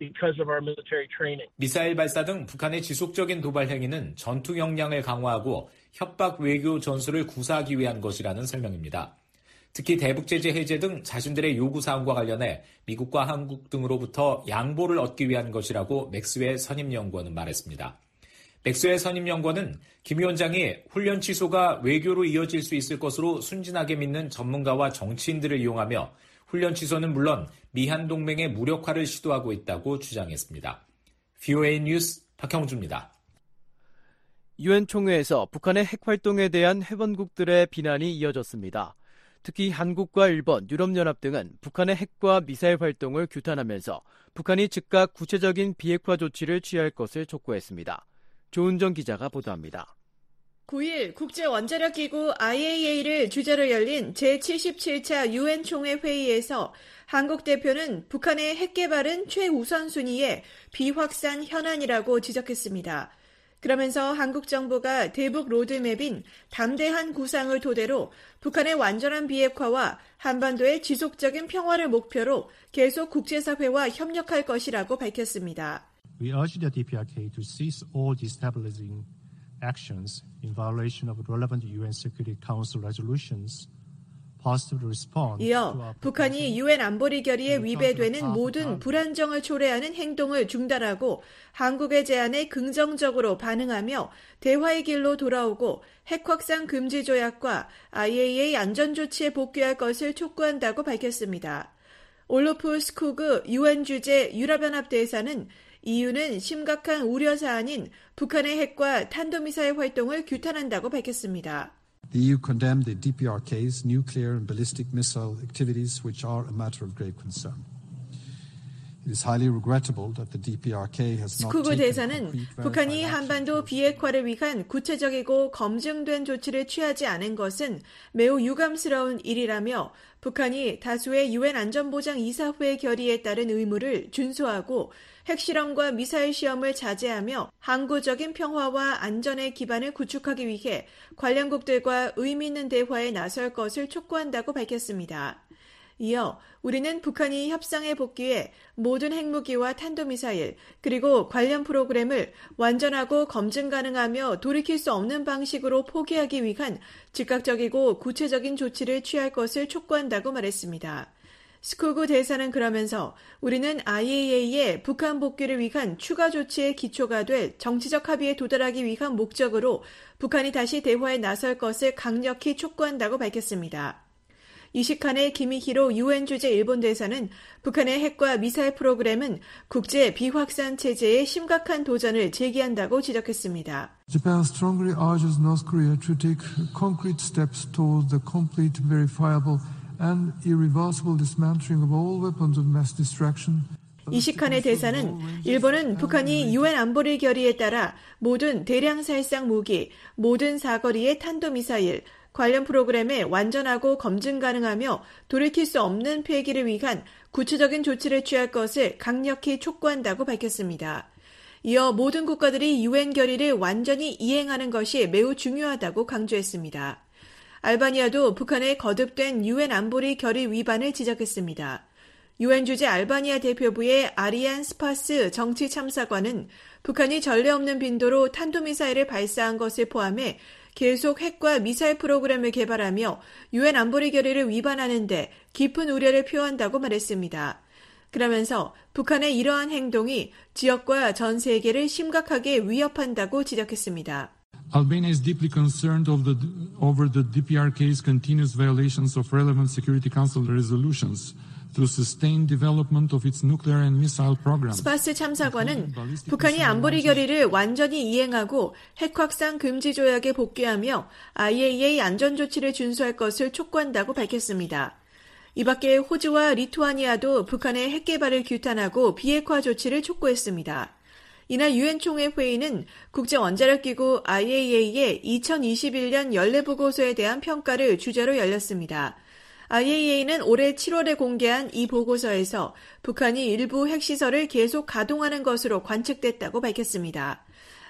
Speaker 13: because of our military training.
Speaker 12: 미사일 발사 등 북한의 지속적인 도발 행위는 전투 역량을 강화하고 협박 외교 전술을 구사하기 위한 것이라는 설명입니다. 특히 대북 제재 해제 등 자신들의 요구사항과 관련해 미국과 한국 등으로부터 양보를 얻기 위한 것이라고 맥스웰 선임연구원은 말했습니다. 맥스웰 선임연구원은 김 위원장이 훈련 취소가 외교로 이어질 수 있을 것으로 순진하게 믿는 전문가와 정치인들을 이용하며 훈련 취소는 물론 미한 동맹의 무력화를 시도하고 있다고 주장했습니다. VOA 뉴스 박형주입니다.
Speaker 3: 유엔 총회에서 북한의 핵 활동에 대한 회원국들의 비난이 이어졌습니다. 특히 한국과 일본, 유럽연합 등은 북한의 핵과 미사일 활동을 규탄하면서 북한이 즉각 구체적인 비핵화 조치를 취할 것을 촉구했습니다. 조은정 기자가 보도합니다.
Speaker 14: 9일 국제원자력기구 IAEA를 주재로 열린 제77차 유엔 총회 회의에서 한국 대표는 북한의 핵 개발은 최우선순위의 비확산 현안이라고 지적했습니다. 그러면서 한국 정부가 대북 로드맵인 담대한 구상을 토대로 북한의 완전한 비핵화와 한반도의 지속적인 평화를 목표로 계속 국제사회와 협력할 것이라고 밝혔습니다.
Speaker 15: We urge the DPRK to cease all destabilizing actions in violation of relevant UN Security Council resolutions.
Speaker 14: 이어 북한이 유엔 안보리 결의에 위배되는 모든 불안정을 초래하는 행동을 중단하고 한국의 제안에 긍정적으로 반응하며 대화의 길로 돌아오고 핵 확산 금지 조약과 IAEA 안전조치에 복귀할 것을 촉구한다고 밝혔습니다. 올로프 스쿠그 유엔 주재 유럽연합 대사는 EU는 심각한 우려 사안인 북한의 핵과 탄도미사일 활동을 규탄한다고 밝혔습니다.
Speaker 16: The EU condemned the DPRK's nuclear and ballistic missile activities, which are a matter of great concern. It is highly regrettable that the DPRK has not
Speaker 14: 스쿠그
Speaker 16: taken
Speaker 14: 대사는 북한이 한반도 비핵화를 위한 구체적이고 검증된 조치를 취하지 않은 것은 매우 유감스러운 일이라며 북한이 다수의 유엔 안전보장 이사회 결의에 따른 의무를 준수하고 핵실험과 미사일 시험을 자제하며 항구적인 평화와 안전의 기반을 구축하기 위해 관련국들과 의미 있는 대화에 나설 것을 촉구한다고 밝혔습니다. 이어 우리는 북한이 협상에 복귀해 모든 핵무기와 탄도미사일 그리고 관련 프로그램을 완전하고 검증 가능하며 돌이킬 수 없는 방식으로 포기하기 위한 즉각적이고 구체적인 조치를 취할 것을 촉구한다고 말했습니다. 스쿠그 대사는 그러면서 우리는 IAEA의 북한 복귀를 위한 추가 조치의 기초가 될 정치적 합의에 도달하기 위한 목적으로 북한이 다시 대화에 나설 것을 강력히 촉구한다고 밝혔습니다. 이시칸의 기미히로 유엔 주재 일본 대사는 북한의 핵과 미사일 프로그램은 국제 비확산 체제에 심각한 도전을 제기한다고 지적했습니다.
Speaker 17: Japan strongly urges North Korea to take concrete steps toward the complete, verifiable and irreversible dismantling of all weapons of mass destruction.
Speaker 14: 이시칸의 대사는 일본은 북한이 유엔 안보리 결의에 따라 모든 대량 살상 무기, 모든 사거리의 탄도미사일, 관련 프로그램에 완전하고 검증 가능하며 돌이킬 수 없는 폐기를 위한 구체적인 조치를 취할 것을 강력히 촉구한다고 밝혔습니다. 이어 모든 국가들이 유엔 결의를 완전히 이행하는 것이 매우 중요하다고 강조했습니다. 알바니아도 북한의 거듭된 유엔 안보리 결의 위반을 지적했습니다. 유엔 주재 알바니아 대표부의 아리안 스파스 정치참사관은 북한이 전례 없는 빈도로 탄도미사일을 발사한 것을 포함해 계속 핵과 미사일 프로그램을 개발하며 유엔 안보리 결의를 위반하는 데 깊은 우려를 표한다고 말했습니다. 그러면서 북한의 이러한 행동이 지역과 전 세계를 심각하게 위협한다고 지적했습니다.
Speaker 17: Albania is deeply concerned over the DPRK's continuous violations of relevant Security Council resolutions. through sustained development of its nuclear and missile programs.
Speaker 14: 스파스 참사관은 북한이 안보리 결의를 완전히 이행하고 핵 확산 금지 조약에 복귀하며 IAEA 안전 조치를 준수할 것을 촉구한다고 밝혔습니다. 이 밖에 호주와 리투아니아도 북한의 핵 개발을 규탄하고 비핵화 조치를 촉구했습니다. 이날 유엔 총회 회의는 국제원자력기구 IAEA의 2021년 연례보고서에 대한 평가를 주제로 열렸습니다. IAEA는 올해 7월에 공개한 이 보고서에서 북한이 일부 핵시설을 계속 가동하는 것으로 관측됐다고 밝혔습니다.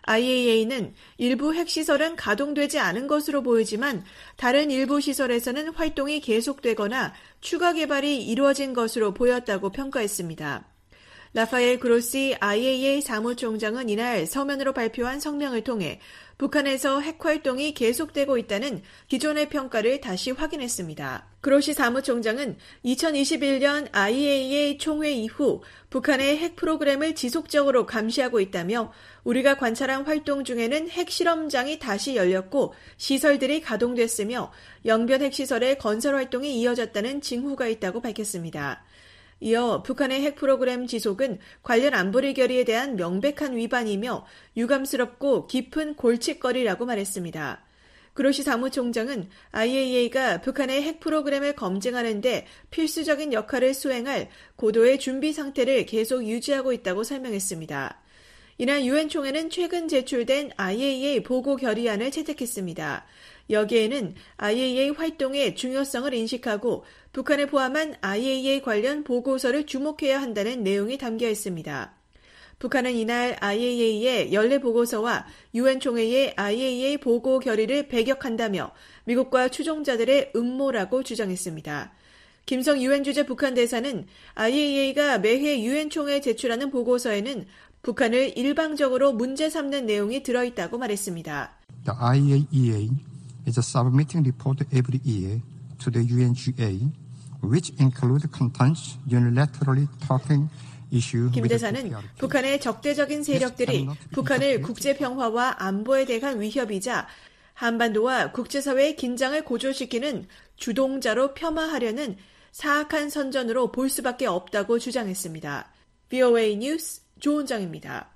Speaker 14: IAEA는 일부 핵시설은 가동되지 않은 것으로 보이지만 다른 일부 시설에서는 활동이 계속되거나 추가 개발이 이루어진 것으로 보였다고 평가했습니다. 라파엘 그로시 IAEA 사무총장은 이날 서면으로 발표한 성명을 통해 북한에서 핵 활동이 계속되고 있다는 기존의 평가를 다시 확인했습니다. 그로시 사무총장은 2021년 IAEA 총회 이후 북한의 핵 프로그램을 지속적으로 감시하고 있다며 우리가 관찰한 활동 중에는 핵실험장이 다시 열렸고 시설들이 가동됐으며 영변 핵시설의 건설 활동이 이어졌다는 징후가 있다고 밝혔습니다. 이어 북한의 핵 프로그램 지속은 관련 안보리 결의에 대한 명백한 위반이며 유감스럽고 깊은 골칫거리라고 말했습니다. 그로시 사무총장은 IAEA가 북한의 핵 프로그램을 검증하는 데 필수적인 역할을 수행할 고도의 준비 상태를 계속 유지하고 있다고 설명했습니다. 이날 유엔 총회는 최근 제출된 IAEA 보고 결의안을 채택했습니다. 여기에는 IAEA 활동의 중요성을 인식하고 북한을 포함한 IAEA 관련 보고서를 주목해야 한다는 내용이 담겨 있습니다. 북한은 이날 IAEA의 연례 보고서와 유엔 총회의 IAEA 보고 결의를 배격한다며 미국과 추종자들의 음모라고 주장했습니다. 김성 유엔 주재 북한 대사는 IAEA가 매해 유엔 총회에 제출하는 보고서에는 북한을 일방적으로 문제 삼는 내용이 들어있다고 말했습니다.
Speaker 18: The IAEA is submitting report every year to the UNGA, which include contents unilaterally talking issue.
Speaker 14: 김 대사는 북한의 적대적인 세력들이 북한을 국제평화와 안보에 대한 위협이자 한반도와 국제사회의 긴장을 고조시키는 주동자로 폄하하려는 사악한 선전으로 볼 수밖에 없다고 주장했습니다. VOA 뉴스 조은정입니다.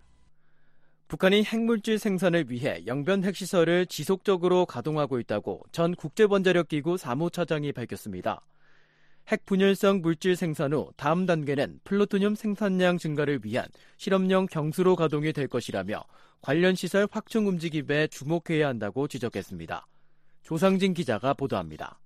Speaker 3: 북한이 핵물질 생산을 위해 영변 핵시설을 지속적으로 가동하고 있다고 전 국제원자력기구 사무차장이 밝혔습니다. 핵 분열성 물질 생산 후 다음 단계는 플루토늄 생산량 증가를 위한 실험용 경수로 가동이 될 것이라며 관련 시설 확충 움직임에 주목해야 한다고 지적했습니다. 조상진 기자가 보도합니다.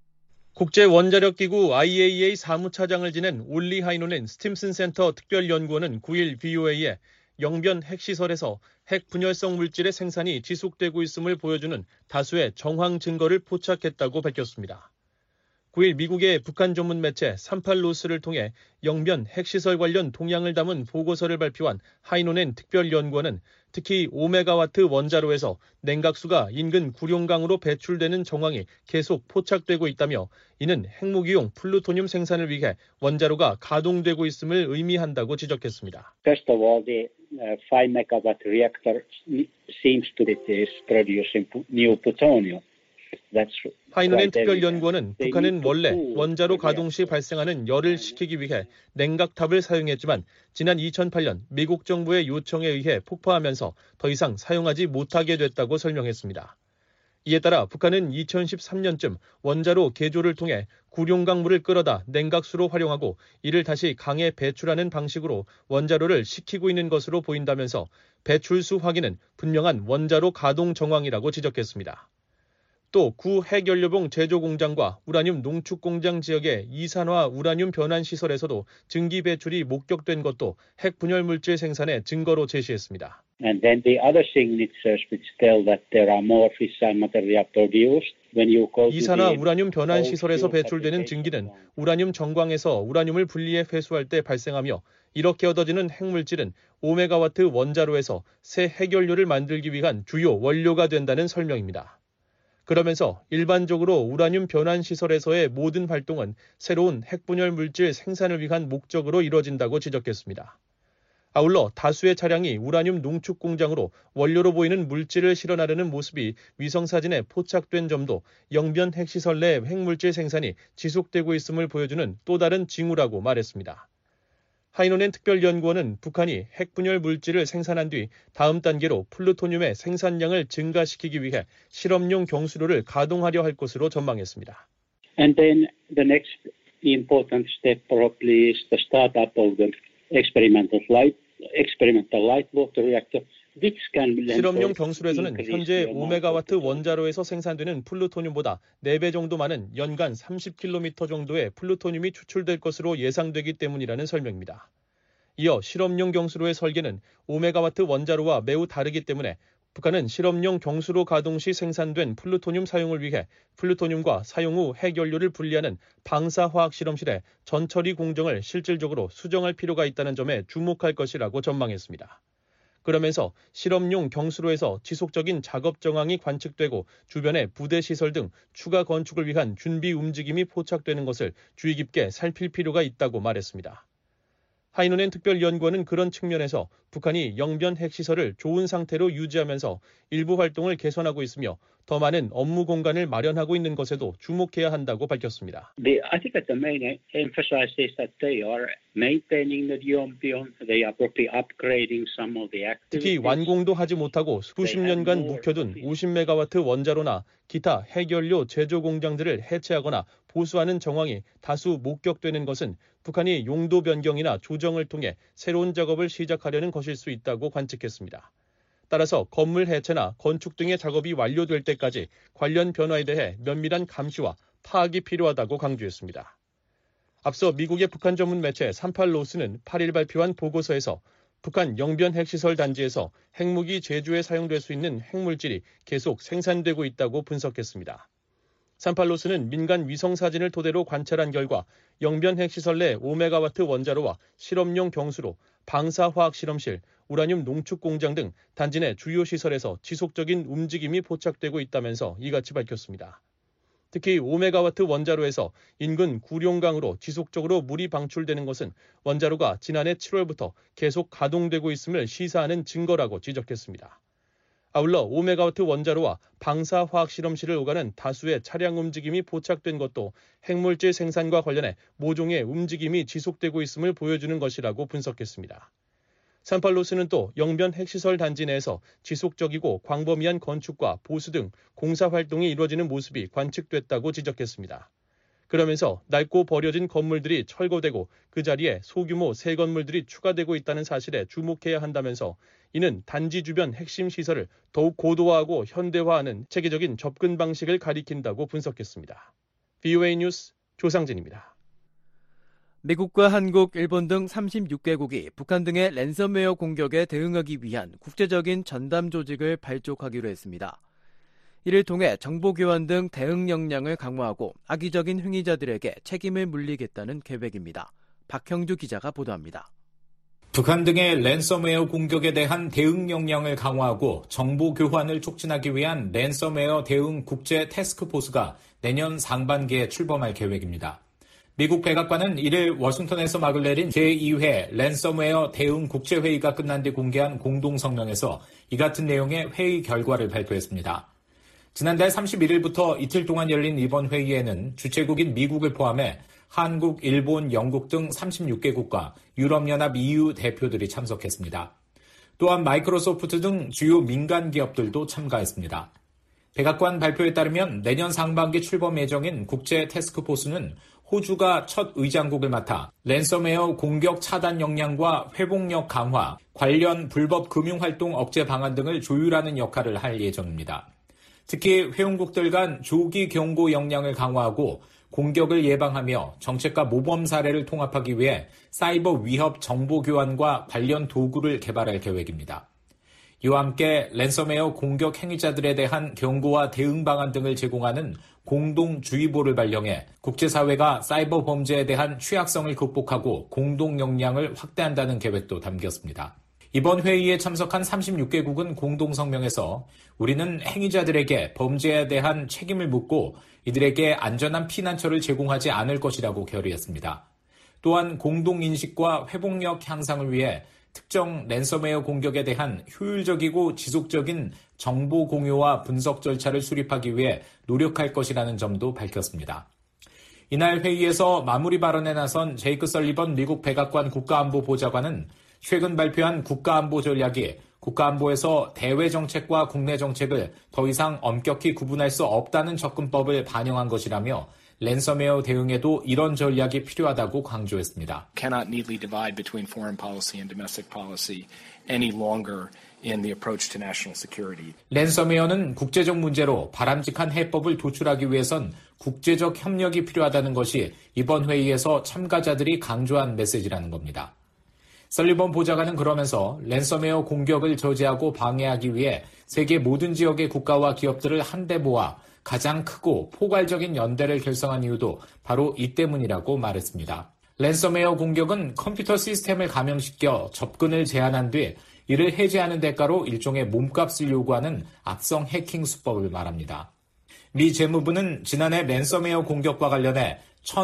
Speaker 19: 국제원자력기구 IAEA 사무차장을 지낸 올리 하이노넨 스팀슨 센터 특별연구원은 9일 VOA에 영변 핵시설에서 핵 분열성 물질의 생산이 지속되고 있음을 보여주는 다수의 정황 증거를 포착했다고 밝혔습니다. 9일 미국의 북한 전문 매체 38로스를 통해 영변 핵시설 관련 동향을 담은 보고서를 발표한 하이노넨 특별연구원은 특히 5메가와트 원자로에서 냉각수가 인근 구룡강으로 배출되는 정황이 계속 포착되고 있다며 이는 핵무기용 플루토늄 생산을 위해 원자로가 가동되고 있음을 의미한다고 지적했습니다.
Speaker 20: First of all, the 5-megawatt reactor seems to be producing new plutonium.
Speaker 19: 하이노넨 특별연구원은 북한은 원래 원자로 가동 시 발생하는 열을 식히기 위해 냉각탑을 사용했지만 지난 2008년 미국 정부의 요청에 의해 폭파하면서 더 이상 사용하지 못하게 됐다고 설명했습니다. 이에 따라 북한은 2013년쯤 원자로 개조를 통해 구룡강 물을 끌어다 냉각수로 활용하고 이를 다시 강에 배출하는 방식으로 원자로를 식히고 있는 것으로 보인다면서 배출수 확인은 분명한 원자로 가동 정황이라고 지적했습니다. 또 구 핵연료봉 제조 공장과 우라늄 농축 공장 지역의 이산화 우라늄 변환 시설에서도 증기 배출이 목격된 것도 핵 분열 물질 생산의 증거로 제시했습니다.
Speaker 20: And then the other signatures which tell that there are more fissile material produced.
Speaker 19: 이산화 우라늄 변환 시설에서 배출되는 증기는 우라늄 정광에서 우라늄을 분리해 회수할 때 발생하며 이렇게 얻어지는 핵물질은 5메가와트 원자로에서 새 핵연료를 만들기 위한 주요 원료가 된다는 설명입니다. 그러면서 일반적으로 우라늄 변환 시설에서의 모든 활동은 새로운 핵분열 물질 생산을 위한 목적으로 이뤄진다고 지적했습니다. 아울러 다수의 차량이 우라늄 농축 공장으로 원료로 보이는 물질을 실어나르는 모습이 위성사진에 포착된 점도 영변 핵시설 내 핵물질 생산이 지속되고 있음을 보여주는 또 다른 징후라고 말했습니다. 하이노넨 특별연구원은 북한이 핵분열 물질을 생산한 뒤 다음 단계로 플루토늄의 생산량을 증가시키기 위해 실험용 경수로를 가동하려 할 것으로 전망했습니다.
Speaker 20: And then the next important step probably is the startup of the experimental light water reactor.
Speaker 19: 실험용 경수로에서는 현재 5메가와트 원자로에서 생산되는 플루토늄보다 4배 정도 많은 연간 30km 정도의 플루토늄이 추출될 것으로 예상되기 때문이라는 설명입니다. 이어 실험용 경수로의 설계는 5메가와트 원자로와 매우 다르기 때문에 북한은 실험용 경수로 가동 시 생산된 플루토늄 사용을 위해 플루토늄과 사용 후 핵연료를 분리하는 방사화학 실험실의 전처리 공정을 실질적으로 수정할 필요가 있다는 점에 주목할 것이라고 전망했습니다. 그러면서 실험용 경수로에서 지속적인 작업 정황이 관측되고 주변의 부대 시설 등 추가 건축을 위한 준비 움직임이 포착되는 것을 주의 깊게 살필 필요가 있다고 말했습니다. 하이노넨 특별연구원은 그런 측면에서 북한이 영변 핵시설을 좋은 상태로 유지하면서 일부 활동을 개선하고 있으며 더 많은 업무 공간을 마련하고 있는 것에도 주목해야 한다고 밝혔습니다.
Speaker 20: I think that the main emphasis is that they are maintaining the Yongbyon. They are probably upgrading some of the activities.
Speaker 19: 특히 완공도 하지 못하고 수십 년간 묵혀둔 50메가와트 원자로나 기타 핵연료 제조 공장들을 해체하거나 보수하는 정황이 다수 목격되는 것은 북한이 용도 변경이나 조정을 통해 새로운 작업을 시작하려는 것일 수 있다고 관측했습니다. 따라서 건물 해체나 건축 등의 작업이 완료될 때까지 관련 변화에 대해 면밀한 감시와 파악이 필요하다고 강조했습니다. 앞서 미국의 북한 전문 매체 38로스는 8일 발표한 보고서에서 북한 영변 핵시설 단지에서 핵무기 제조에 사용될 수 있는 핵물질이 계속 생산되고 있다고 분석했습니다. 38로스는 민간 위성 사진을 토대로 관찰한 결과 영변 핵시설 내 5메가와트 원자로와 실험용 경수로, 방사화학 실험실, 우라늄 농축 공장 등 단지 내 주요 시설에서 지속적인 움직임이 포착되고 있다면서 이같이 밝혔습니다. 특히 5메가와트 원자로에서 인근 구룡강으로 지속적으로 물이 방출되는 것은 원자로가 지난해 7월부터 계속 가동되고 있음을 시사하는 증거라고 지적했습니다. 아울러 5메가와트 원자로와 방사화학 실험실을 오가는 다수의 차량 움직임이 포착된 것도 핵물질 생산과 관련해 모종의 움직임이 지속되고 있음을 보여주는 것이라고 분석했습니다. 38로스는 또 영변 핵시설 단지 내에서 지속적이고 광범위한 건축과 보수 등 공사활동이 이루어지는 모습이 관측됐다고 지적했습니다. 그러면서 낡고 버려진 건물들이 철거되고 그 자리에 소규모 새 건물들이 추가되고 있다는 사실에 주목해야 한다면서 이는 단지 주변 핵심 시설을 더욱 고도화하고 현대화하는 체계적인 접근 방식을 가리킨다고 분석했습니다. VOA 뉴스 조상진입니다.
Speaker 3: 미국과 한국, 일본 등 36개국이 북한 등의 랜섬웨어 공격에 대응하기 위한 국제적인 전담 조직을 발족하기로 했습니다. 이를 통해 정보 교환 등 대응 역량을 강화하고 악의적인 행위자들에게 책임을 물리겠다는 계획입니다. 박형주 기자가 보도합니다.
Speaker 12: 북한 등의 랜섬웨어 공격에 대한 대응 역량을 강화하고 정보 교환을 촉진하기 위한 랜섬웨어 대응 국제 태스크포스가 내년 상반기에 출범할 계획입니다. 미국 백악관은 1일 워싱턴에서 막을 내린 제2회 랜섬웨어 대응 국제회의가 끝난 뒤 공개한 공동성명에서 이 같은 내용의 회의 결과를 발표했습니다. 지난달 31일부터 이틀 동안 열린 이번 회의에는 주최국인 미국을 포함해 한국, 일본, 영국 등 36개국과 유럽연합 EU 대표들이 참석했습니다. 또한 마이크로소프트 등 주요 민간 기업들도 참가했습니다. 백악관 발표에 따르면 내년 상반기 출범 예정인 국제 태스크포스는 호주가 첫 의장국을 맡아 랜섬웨어 공격 차단 역량과 회복력 강화, 관련 불법 금융활동 억제 방안 등을 조율하는 역할을 할 예정입니다. 특히 회원국들 간 조기 경고 역량을 강화하고 공격을 예방하며 정책과 모범 사례를 통합하기 위해 사이버 위협 정보 교환과 관련 도구를 개발할 계획입니다. 이와 함께 랜섬웨어 공격 행위자들에 대한 경고와 대응 방안 등을 제공하는 공동주의보를 발령해 국제사회가 사이버 범죄에 대한 취약성을 극복하고 공동 역량을 확대한다는 계획도 담겼습니다. 이번 회의에 참석한 36개국은 공동성명에서 우리는 행위자들에게 범죄에 대한 책임을 묻고 이들에게 안전한 피난처를 제공하지 않을 것이라고 결의했습니다. 또한 공동인식과 회복력 향상을 위해 특정 랜섬웨어 공격에 대한 효율적이고 지속적인 정보 공유와 분석 절차를 수립하기 위해 노력할 것이라는 점도 밝혔습니다. 이날 회의에서 마무리 발언에 나선 제이크 설리번 미국 백악관 국가안보보좌관은 최근 발표한 국가안보 전략이 국가안보에서 대외 정책과 국내 정책을 더 이상 엄격히 구분할 수 없다는 접근법을 반영한 것이라며 랜섬웨어 대응에도 이런 전략이 필요하다고 강조했습니다.
Speaker 21: Cannot neatly divide between foreign policy and domestic policy any longer in the approach to national security.
Speaker 12: 랜섬웨어는 국제적 문제로 바람직한 해법을 도출하기 위해선 국제적 협력이 필요하다는 것이 이번 회의에서 참가자들이 강조한 메시지라는 겁니다. 설리번 보좌관은 그러면서 랜섬웨어 공격을 저지하고 방해하기 위해 세계 모든 지역의 국가와 기업들을 한데 모아 가장 크고 포괄적인 연대를 결성한 이유도 바로 이 때문이라고 말했습니다. 랜섬웨어 공격은 컴퓨터 시스템을 감염시켜 접근을 제한한 뒤 이를 해제하는 대가로 일종의 몸값을 요구하는 악성 해킹 수법을 말합니다. 미 재무부는 지난해 랜섬웨어 공격과 관련해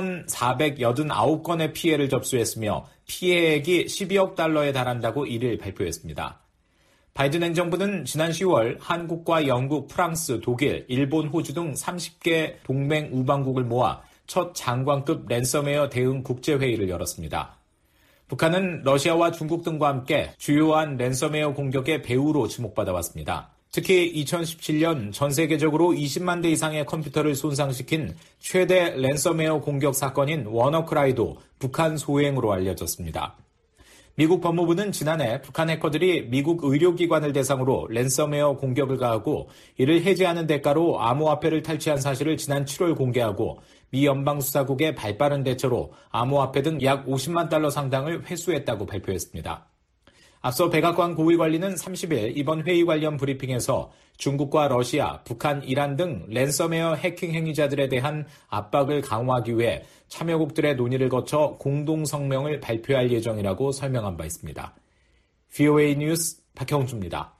Speaker 12: 1,489건의 피해를 접수했으며 피해액이 12억 달러에 달한다고 이를 발표했습니다. 바이든 행정부는 지난 10월 한국과 영국, 프랑스, 독일, 일본, 호주 등 30개 동맹 우방국을 모아 첫 장관급 랜섬웨어 대응 국제회의를 열었습니다. 북한은 러시아와 중국 등과 함께 주요한 랜섬웨어 공격의 배후로 지목받아 왔습니다. 특히 2017년 전 세계적으로 20만 대 이상의 컴퓨터를 손상시킨 최대 랜섬웨어 공격 사건인 워너크라이도 북한 소행으로 알려졌습니다. 미국 법무부는 지난해 북한 해커들이 미국 의료기관을 대상으로 랜섬웨어 공격을 가하고 이를 해제하는 대가로 암호화폐를 탈취한 사실을 지난 7월 공개하고 미 연방수사국의 발빠른 대처로 암호화폐 등 약 50만 달러 상당을 회수했다고 발표했습니다. 앞서 백악관 고위관리는 30일 이번 회의 관련 브리핑에서 중국과 러시아, 북한, 이란 등 랜섬웨어 해킹 행위자들에 대한 압박을 강화하기 위해 참여국들의 논의를 거쳐 공동성명을 발표할 예정이라고 설명한 바 있습니다. VOA 뉴스 박형주입니다.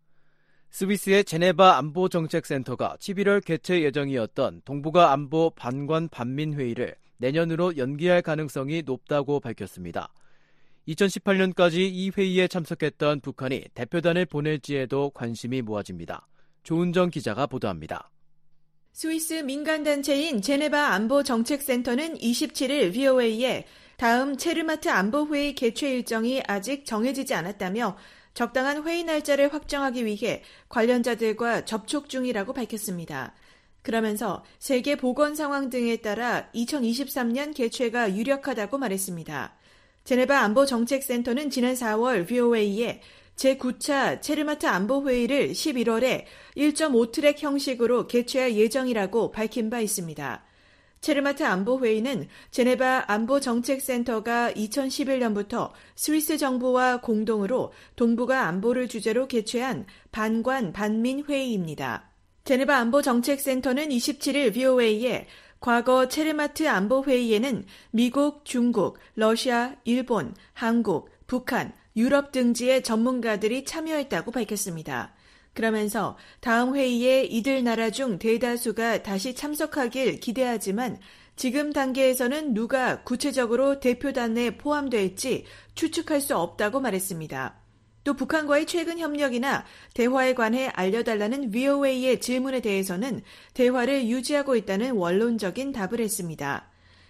Speaker 3: 스위스의 제네바 안보정책센터가 11월 개최 예정이었던 동북아 안보 반관 반민회의를 내년으로 연기할 가능성이 높다고 밝혔습니다. 2018년까지 이 회의에 참석했던 북한이 대표단을 보낼지에도 관심이 모아집니다. 조은정 기자가 보도합니다.
Speaker 14: 스위스 민간단체인 제네바 안보정책센터는 27일 VOA에 다음 체르마트 안보회의 개최 일정이 아직 정해지지 않았다며 적당한 회의 날짜를 확정하기 위해 관련자들과 접촉 중이라고 밝혔습니다. 그러면서 세계 보건 상황 등에 따라 2023년 개최가 유력하다고 말했습니다. 제네바 안보정책센터는 지난 4월 VOA에 제9차 체르마트 안보회의를 11월에 1.5트랙 형식으로 개최할 예정이라고 밝힌 바 있습니다. 체르마트 안보회의는 제네바 안보정책센터가 2011년부터 스위스 정부와 공동으로 동북아 안보를 주제로 개최한 반관 반민 회의입니다. 제네바 안보정책센터는 27일 VOA에 과거 체르마트 안보회의에는 미국, 중국, 러시아, 일본, 한국, 북한, 유럽 등지의 전문가들이 참여했다고 밝혔습니다. 그러면서 다음 회의에 이들 나라 중 대다수가 다시 참석하길 기대하지만 지금 단계에서는 누가 구체적으로 대표단에 포함될지 추측할 수 없다고 말했습니다. 또 북한과의 최근 협력이나 대화에 관해 알려달라는 VOA의 질문에 대해서는 대화를 유지하고 있다는 원론적인 답을 했습니다.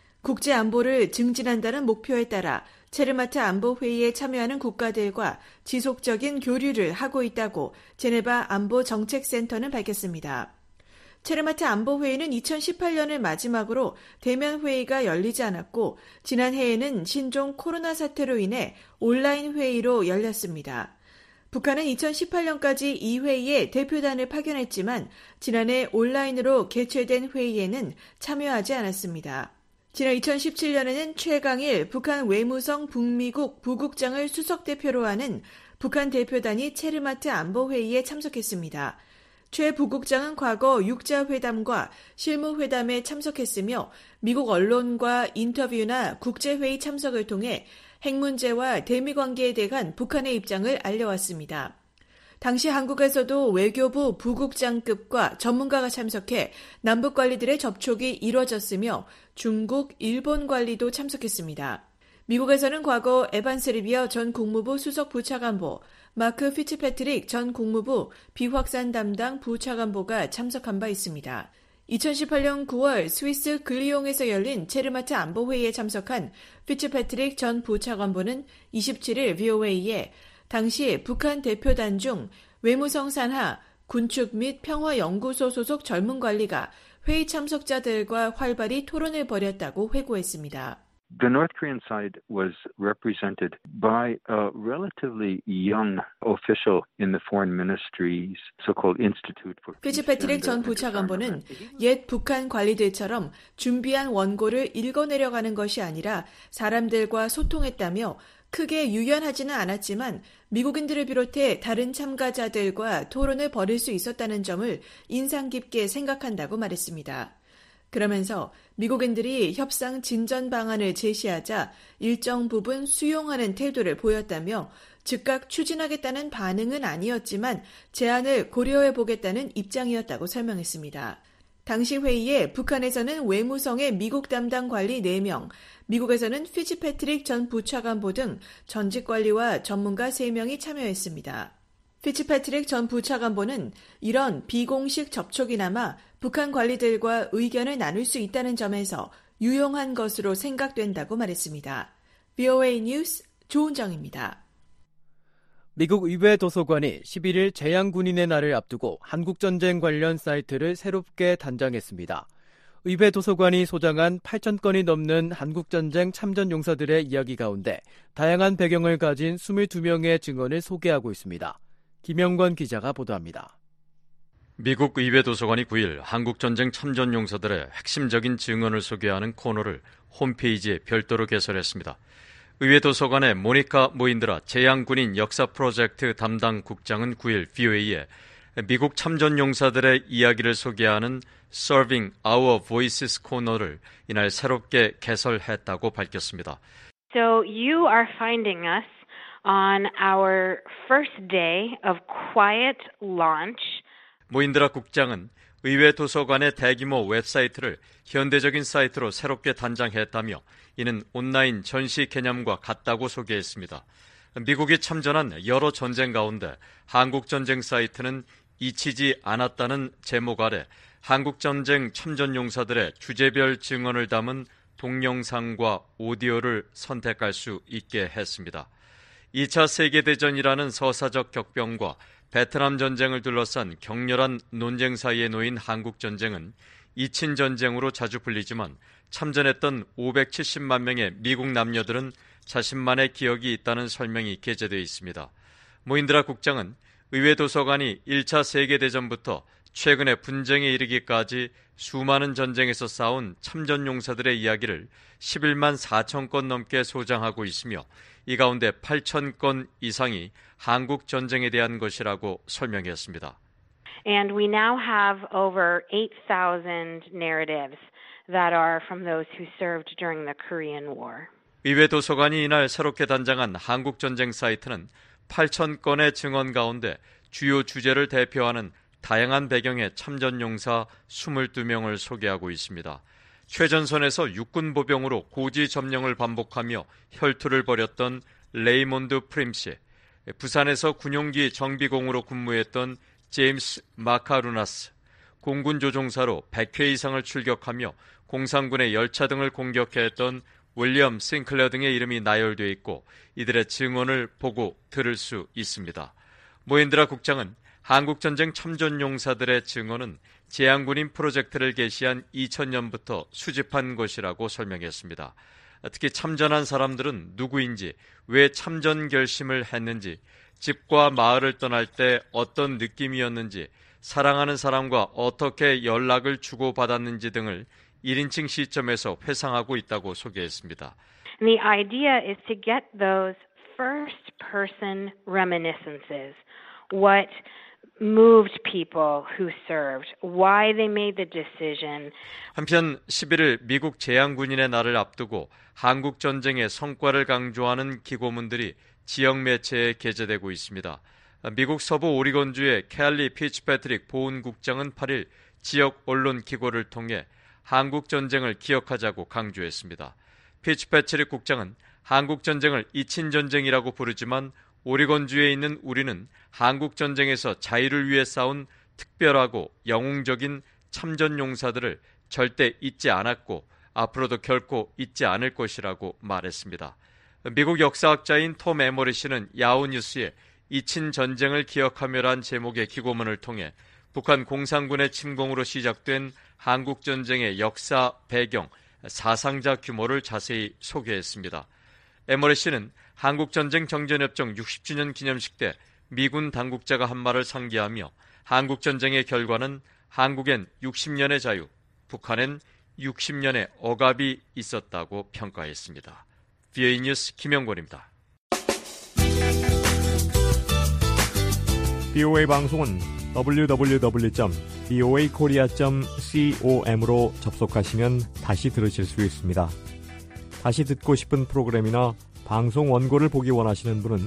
Speaker 14: 국제안보를 증진한다는 목표에 따라 체르마트 안보회의에 참여하는 국가들과 지속적인 교류를 하고 있다고 제네바 안보정책센터는 밝혔습니다. 체르마트 안보회의는 2018년을 마지막으로 대면 회의가 열리지 않았고 지난해에는 신종 코로나 사태로 인해 온라인 회의로 열렸습니다. 북한은 2018년까지 이 회의에 대표단을 파견했지만 지난해 온라인으로 개최된 회의에는 참여하지 않았습니다. 지난 2017년에는 최강일 북한 외무성 북미국 부국장을 수석대표로 하는 북한 대표단이 체르마트 안보회의에 참석했습니다. 최 부국장은 과거 육자회담과 실무회담에 참석했으며 미국 언론과 인터뷰나 국제회의 참석을 통해 핵 문제와 대미 관계에 대한 북한의 입장을 알려왔습니다. 당시 한국에서도 외교부 부국장급과 전문가가 참석해 남북 관리들의 접촉이 이뤄졌으며 중국, 일본 관리도 참석했습니다. 미국에서는 과거 에반스 리비어 전 국무부 수석 부차관보, 마크 피츠패트릭 전 국무부 비확산 담당 부차관보가 참석한 바 있습니다. 2018년 9월 스위스 글리옹에서 열린 체르마트 안보회의에 참석한 피츠패트릭 전 부차관보는 27일 VOA에 당시 북한 대표단 중 외무성 산하, 군축 및 평화연구소 소속 젊은 관리가 회의 참석자들과 활발히 토론을 벌였다고 회고했습니다.
Speaker 5: The North Korean side was represented by a relatively young official in the foreign ministry's so-called Institute for Peace.
Speaker 14: 피츠패트릭 전 부차관보는 옛 북한 관리들처럼 준비한 원고를 읽어내려가는 것이 아니라 사람들과 소통했다며 크게 유연하지는 않았지만 미국인들을 비롯해 다른 참가자들과 토론을 벌일 수 있었다는 점을 인상 깊게 생각한다고 말했습니다. 그러면서 미국인들이 협상 진전 방안을 제시하자 일정 부분 수용하는 태도를 보였다며 즉각 추진하겠다는 반응은 아니었지만 제안을 고려해보겠다는 입장이었다고 설명했습니다. 당시 회의에 북한에서는 외무성의 미국 담당 관리 4명, 미국에서는 피츠패트릭 전 부차관보 등 전직 관리와 전문가 3명이 참여했습니다. 피츠패트릭 전 부차관보는 이런 비공식 접촉이나마 북한 관리들과 의견을 나눌 수 있다는 점에서 유용한 것으로 생각된다고 말했습니다. VOA 뉴스 조은정입니다.
Speaker 3: 미국 의회 도서관이 11일 재향군인의 날을 앞두고 한국전쟁 관련 사이트를 새롭게 단장했습니다. 의회 도서관이 소장한 8,000건이 넘는 한국전쟁 참전용사들의 이야기 가운데 다양한 배경을 가진 22명의 증언을 소개하고 있습니다. 김영권 기자가 보도합니다.
Speaker 6: 미국 의회 도서관이 9일 한국전쟁 참전용사들의 핵심적인 증언을 소개하는 코너를 홈페이지에 별도로 개설했습니다. 의회 도서관의 모니카 모인드라 재향군인 역사 프로젝트 담당 국장은 9일 VOA에 미국 참전용사들의 이야기를 소개하는 Serving Our Voices 코너를 이날 새롭게 개설했다고 밝혔습니다.
Speaker 22: So you are finding us on our first day of quiet launch.
Speaker 6: 모인드라 국장은 의회 도서관의 대규모 웹사이트를 현대적인 사이트로 새롭게 단장했다며 이는 온라인 전시 개념과 같다고 소개했습니다. 미국이 참전한 여러 전쟁 가운데 한국전쟁 사이트는 잊히지 않았다는 제목 아래 한국전쟁 참전용사들의 주제별 증언을 담은 동영상과 오디오를 선택할 수 있게 했습니다. 2차 세계대전이라는 서사적 격변과 베트남 전쟁을 둘러싼 격렬한 논쟁 사이에 놓인 한국전쟁은 이친 전쟁으로 자주 불리지만 참전했던 570만 명의 미국 남녀들은 자신만의 기억이 있다는 설명이 게재되어 있습니다. 모인드라 국장은 의회 도서관이 1차 세계대전부터 최근의 분쟁에 이르기까지 수많은 전쟁에서 싸운 참전용사들의 이야기를 11만 4천 건 넘게 소장하고 있으며 이 가운데 8,000건 이상이 한국 전쟁에 대한 것이라고 설명했습니다.
Speaker 22: And we now have over 8,000 narratives that are from those who served during the Korean War.
Speaker 6: 의회 도서관이 이날 새롭게 단장한 한국 전쟁 사이트는 8,000건의 증언 가운데 주요 주제를 대표하는 다양한 배경의 참전용사 22명을 소개하고 있습니다. 최전선에서 육군 보병으로 고지 점령을 반복하며 혈투를 벌였던 레이몬드 프림씨, 부산에서 군용기 정비공으로 근무했던 제임스 마카루나스, 공군 조종사로 100회 이상을 출격하며 공산군의 열차 등을 공격했던 윌리엄 싱클레어 등의 이름이 나열되어 있고 이들의 증언을 보고 들을 수 있습니다. 모인드라 국장은 한국전쟁 참전용사들의 증언은 재향군인 프로젝트를 개시한 2000년부터 수집한 것이라고 설명했습니다. 특히 참전한 사람들은 누구인지, 왜 참전 결심을 했는지, 집과 마을을 떠날 때 어떤 느낌이었는지, 사랑하는 사람과 어떻게 연락을 주고받았는지 등을 1인칭 시점에서 회상하고 있다고 소개했습니다.
Speaker 22: And the idea is to get those first-person reminiscences. What moved people who served, why they made the decision.
Speaker 6: 한편 11일 미국 재향군인의 날을 앞두고 한국 전쟁의 성과를 강조하는 기고문들이 지역 매체에 게재되고 있습니다. 미국 서부 오리건주의 켈리 피츠패트릭 보훈국장은 8일 지역 언론 기고를 통해 한국 전쟁을 기억하자고 강조했습니다. 피츠패트릭 국장은 한국 전쟁을 잊힌 전쟁이라고 부르지만 오리건주에 있는 우리는 한국 전쟁에서 자유를 위해 싸운 특별하고 영웅적인 참전용사들을 절대 잊지 않았고 앞으로도 결코 잊지 않을 것이라고 말했습니다. 미국 역사학자인 톰 에머리 씨는 야후 뉴스에 잊힌 전쟁을 기억하며란 제목의 기고문을 통해 북한 공산군의 침공으로 시작된 한국 전쟁의 역사 배경, 사상자 규모를 자세히 소개했습니다. 에머리 씨는 한국전쟁 정전협정 60주년 기념식 때 미군 당국자가 한 말을 상기하며 한국전쟁의 결과는 한국엔 60년의 자유, 북한엔 60년의 억압이 있었다고 평가했습니다. VOA 뉴스 김영권입니다.
Speaker 4: BOA 방송은 www.boakorea.com으로 접속하시면 다시 들으실 수 있습니다. 다시 듣고 싶은 프로그램이나 방송 원고를 보기 원하시는 분은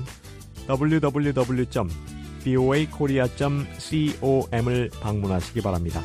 Speaker 4: www.boakorea.com을 방문하시기 바랍니다.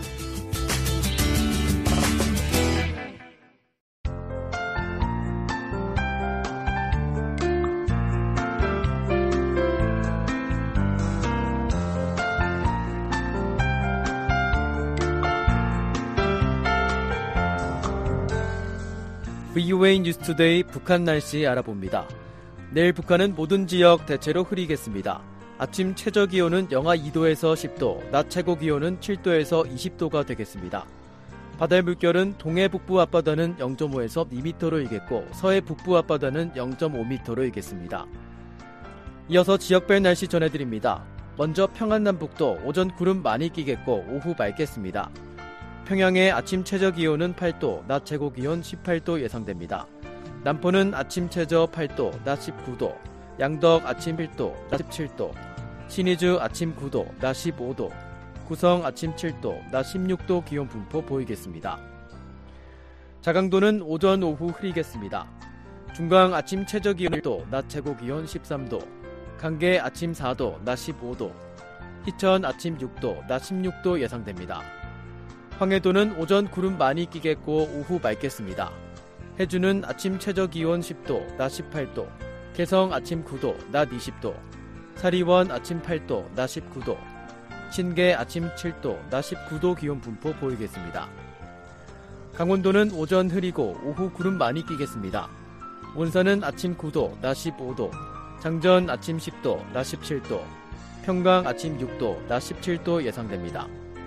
Speaker 3: VOA 뉴스투데이 북한 날씨 알아봅니다. 내일 북한은 모든 지역 대체로 흐리겠습니다. 아침 최저기온은 영하 2도에서 10도, 낮 최고기온은 7도에서 20도가 되겠습니다. 바다의 물결은 동해 북부 앞바다는 0.5에서 2m로 일겠고 서해 북부 앞바다는 0.5m로 일겠습니다. 이어서 지역별 날씨 전해드립니다. 먼저 평안남북도 오전 구름 많이 끼겠고 오후 맑겠습니다. 평양의 아침 최저기온은 8도, 낮 최고기온 18도 예상됩니다. 남포는 아침 최저 8도, 낮 19도, 양덕 아침 1도, 낮 17도, 신의주 아침 9도, 낮 15도, 구성 아침 7도, 낮 16도 기온 분포 보이겠습니다. 자강도는 오전 오후 흐리겠습니다. 중강 아침 최저기온 1도, 낮 최고기온 13도, 강계 아침 4도, 낮 15도, 희천 아침 6도, 낮 16도 예상됩니다. 황해도는 오전 구름 많이 끼겠고 오후 맑겠습니다. 해주는 아침 최저기온 10도, 낮 18도, 개성 아침 9도, 낮 20도, 사리원 아침 8도, 낮 19도, 신계 아침 7도, 낮 19도 기온 분포 보이겠습니다. 강원도는 오전 흐리고 오후 구름 많이 끼겠습니다. 원산은 아침 9도, 낮 15도, 장전 아침 10도, 낮 17도, 평강 아침 6도, 낮 17도 예상됩니다.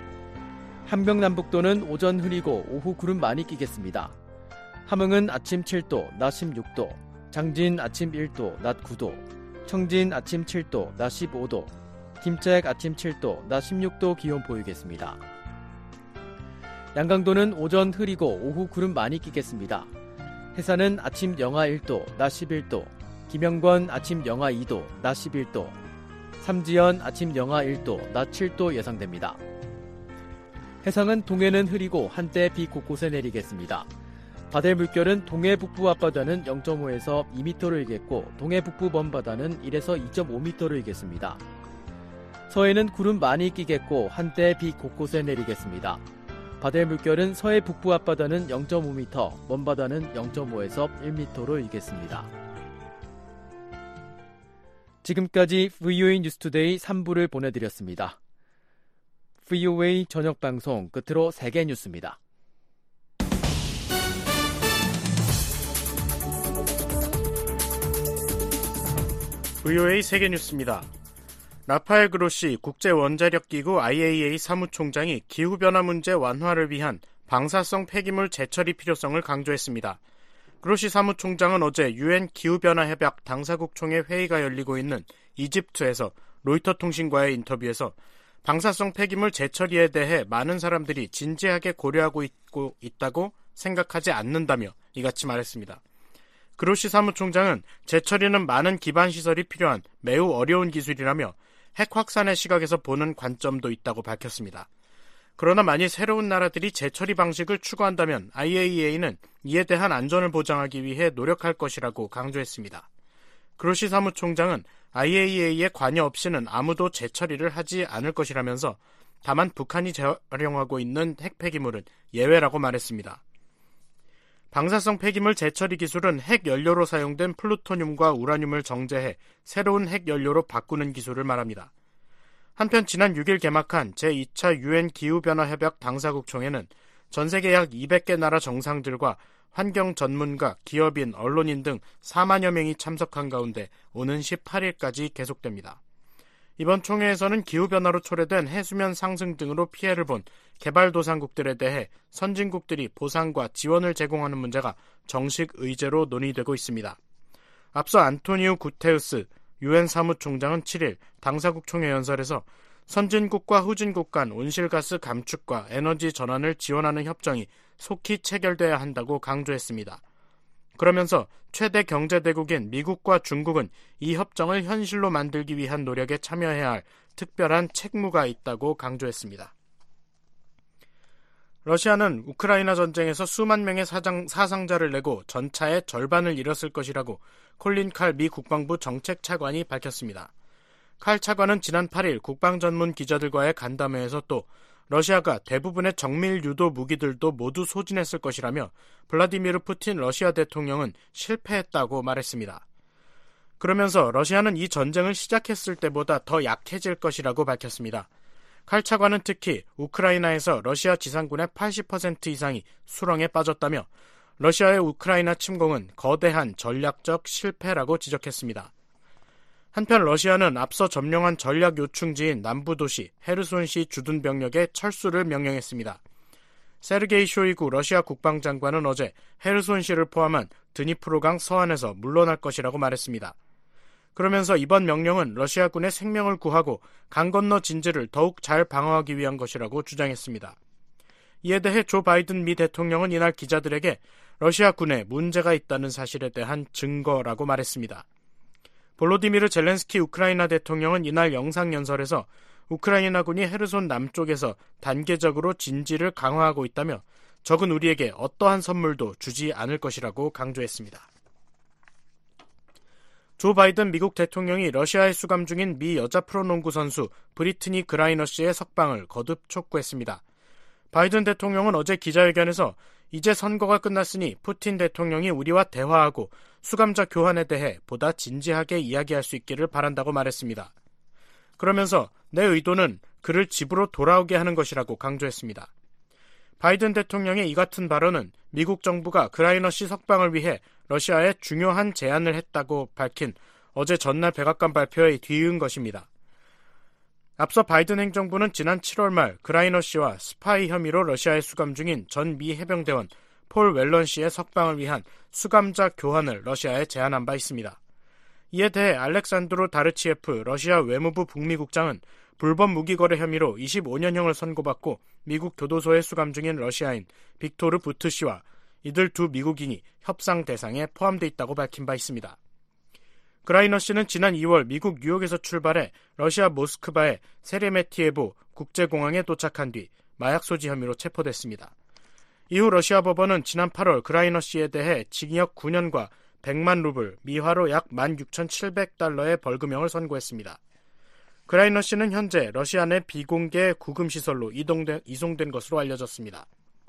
Speaker 3: 함경남북도는 오전 흐리고 오후 구름 많이 끼겠습니다. 함흥은 아침 7도, 낮 16도, 장진 아침 1도, 낮 9도, 청진 아침 7도, 낮 15도, 김책 아침 7도, 낮 16도 기온 보이겠습니다. 양강도는 오전 흐리고 오후 구름 많이 끼겠습니다. 해산은 아침 영하 1도, 낮 11도, 김영권 아침 영하 2도, 낮 11도, 삼지연 아침 영하 1도, 낮 7도 예상됩니다. 해상은 동해는 흐리고 한때 비 곳곳에 내리겠습니다. 바다의 물결은 동해 북부 앞바다는 0.5에서 2m로 일겠고 동해 북부 먼바다는 1에서 2.5m로 일겠습니다. 서해는 구름 많이 끼겠고 한때 비 곳곳에 내리겠습니다. 바다의 물결은 서해 북부 앞바다는 0.5m, 먼바다는 0.5에서 1m로 일겠습니다. 지금까지 VOA 뉴스투데이 3부를 보내드렸습니다. VOA 저녁방송 끝으로 세계 뉴스입니다.
Speaker 1: VOA 세계 뉴스입니다. 라파엘 그로시 국제원자력기구 IAEA 사무총장이 기후변화 문제 완화를 위한 방사성 폐기물 재처리 필요성을 강조했습니다. 그로시 사무총장은 어제 UN 기후변화협약 당사국 총회 회의가 열리고 있는 이집트에서 로이터 통신과의 인터뷰에서 방사성 폐기물 재처리에 대해 많은 사람들이 진지하게 고려하고 있다고 생각하지 않는다며 이같이 말했습니다. 그로시 사무총장은 재처리는 많은 기반시설이 필요한 매우 어려운 기술이라며 핵 확산의 시각에서 보는 관점도 있다고 밝혔습니다. 그러나 만일 새로운 나라들이 재처리 방식을 추구한다면 IAEA는 이에 대한 안전을 보장하기 위해 노력할 것이라고 강조했습니다. 그로시 사무총장은 IAEA의 관여 없이는 아무도 재처리를 하지 않을 것이라면서 다만 북한이 재활용하고 있는 핵 폐기물은 예외라고 말했습니다. 방사성 폐기물 재처리 기술은 핵 연료로 사용된 플루토늄과 우라늄을 정제해 새로운 핵 연료로 바꾸는 기술을 말합니다. 한편 지난 6일 개막한 제2차 UN 기후변화협약 당사국 총회는 전 세계 약 200개 나라 정상들과 환경 전문가, 기업인, 언론인 등 4만여 명이 참석한 가운데 오는 18일까지 계속됩니다. 이번 총회에서는 기후변화로 초래된 해수면 상승 등으로 피해를 본 개발도상국들에 대해 선진국들이 보상과 지원을 제공하는 문제가 정식 의제로 논의되고 있습니다. 앞서 안토니우 구테우스 UN 사무총장은 7일 당사국 총회 연설에서 선진국과 후진국 간 온실가스 감축과 에너지 전환을 지원하는 협정이 속히 체결돼야 한다고 강조했습니다. 그러면서 최대 경제대국인 미국과 중국은 이 협정을 현실로 만들기 위한 노력에 참여해야 할 특별한 책무가 있다고 강조했습니다. 러시아는 우크라이나 전쟁에서 수만 명의 사상자를 내고 전차의 절반을 잃었을 것이라고 콜린 칼 미 국방부 정책차관이 밝혔습니다. 칼 차관은 지난 8일 국방 전문 기자들과의 간담회에서 또 러시아가 대부분의 정밀 유도 무기들도 모두 소진했을 것이라며 블라디미르 푸틴 러시아 대통령은 실패했다고 말했습니다. 그러면서 러시아는 이 전쟁을 시작했을 때보다 더 약해질 것이라고 밝혔습니다. 칼 차관은 특히 우크라이나에서 러시아 지상군의 80% 이상이 수렁에 빠졌다며 러시아의 우크라이나 침공은 거대한 전략적 실패라고 지적했습니다. 한편 러시아는 앞서 점령한 전략 요충지인 남부 도시 헤르손시 주둔 병력의 철수를 명령했습니다. 세르게이 쇼이구 러시아 국방장관은 어제 헤르손시를 포함한 드니프로강 서안에서 물러날 것이라고 말했습니다. 그러면서 이번 명령은 러시아군의 생명을 구하고 강 건너 진지를 더욱 잘 방어하기 위한 것이라고 주장했습니다. 이에 대해 조 바이든 미 대통령은 이날 기자들에게 러시아군에 문제가 있다는 사실에 대한 증거라고 말했습니다. 볼로디미르 젤렌스키 우크라이나 대통령은 이날 영상연설에서 우크라이나군이 헤르손 남쪽에서 단계적으로 진지를 강화하고 있다며 적은 우리에게 어떠한 선물도 주지 않을 것이라고 강조했습니다. 조 바이든 미국 대통령이 러시아에 수감 중인 미 여자 프로농구 선수 브리트니 그라이너 씨의 석방을 거듭 촉구했습니다. 바이든 대통령은 어제 기자회견에서 이제 선거가 끝났으니 푸틴 대통령이 우리와 대화하고 수감자 교환에 대해 보다 진지하게 이야기할 수 있기를 바란다고 말했습니다. 그러면서 내 의도는 그를 집으로 돌아오게 하는 것이라고 강조했습니다. 바이든 대통령의 이 같은 발언은 미국 정부가 그라이너 씨 석방을 위해 러시아에 중요한 제안을 했다고 밝힌 어제 전날 백악관 발표에 뒤이은 것입니다. 앞서 바이든 행정부는 지난 7월 말 그라이너 씨와 스파이 혐의로 러시아에 수감 중인 전 미 해병대원 폴 웰런 씨의 석방을 위한 수감자 교환을 러시아에 제안한 바 있습니다. 이에 대해 알렉산드로 다르치예프 러시아 외무부 북미국장은 불법 무기거래 혐의로 25년형을 선고받고 미국 교도소에 수감 중인 러시아인 빅토르 부트 씨와 이들 두 미국인이 협상 대상에 포함돼 있다고 밝힌 바 있습니다. 그라이너 씨는 지난 2월 미국 뉴욕에서 출발해 러시아 모스크바의 세레메티에보 국제공항에 도착한 뒤 마약 소지 혐의로 체포됐습니다. 이후 러시아 법원은 지난 8월 그라이너 씨에 대해 징역 9년과 100만 루블, 미화로 약 16,700달러의 벌금형을 선고했습니다. 그라이너 씨는 현재 러시아 내 비공개 구금시설로 이송된 것으로 알려졌습니다.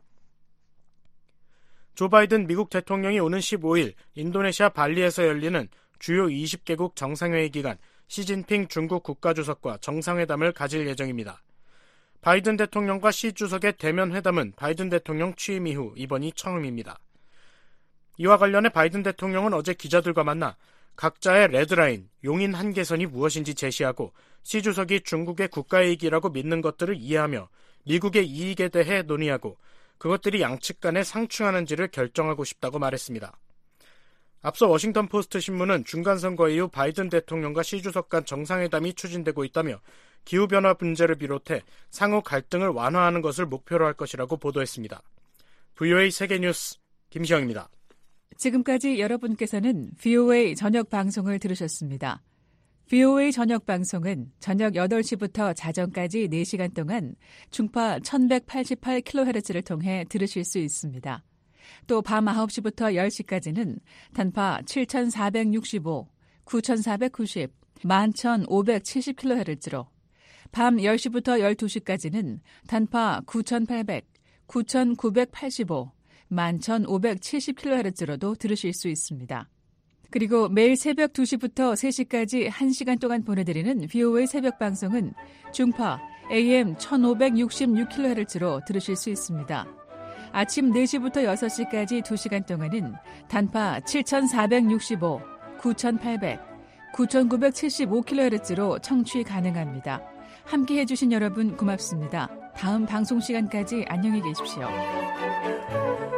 Speaker 1: 조 바이든 미국 대통령이 오는 15일 인도네시아 발리에서 열리는 주요 20개국 정상회의 기간 시진핑 중국 국가주석과 정상회담을 가질 예정입니다. 바이든 대통령과 시 주석의 대면 회담은 바이든 대통령 취임 이후 이번이 처음입니다. 이와 관련해 바이든 대통령은 어제 기자들과 만나 각자의 레드라인, 용인 한계선이 무엇인지 제시하고 시 주석이 중국의 국가이익이라고 믿는 것들을 이해하며 미국의 이익에 대해 논의하고 그것들이 양측 간에 상충하는지를 결정하고 싶다고 말했습니다. 앞서 워싱턴 포스트 신문은 중간선거 이후 바이든 대통령과 시 주석 간 정상회담이 추진되고 있다며 기후변화 문제를 비롯해 상호 갈등을 완화하는 것을 목표로 할 것이라고 보도했습니다. VOA 세계뉴스 김시영입니다.
Speaker 7: 지금까지 여러분께서는 VOA 저녁 방송을 들으셨습니다. VOA 저녁 방송은 저녁 8시부터 자정까지 4시간 동안 중파 1188kHz를 통해 들으실 수 있습니다. 또 밤 9시부터 10시까지는 단파 7465, 9490, 11570kHz로 밤 10시부터 12시까지는 단파 9800, 9985, 11570kHz로도 들으실 수 있습니다. 그리고 매일 새벽 2시부터 3시까지 1시간 동안 보내드리는 VOA 새벽 방송은 중파 AM 1566kHz로 들으실 수 있습니다. 아침 4시부터 6시까지 2시간 동안은 단파 7465, 9800, 9975kHz로 청취 가능합니다. 함께해 주신 여러분 고맙습니다. 다음 방송 시간까지 안녕히 계십시오.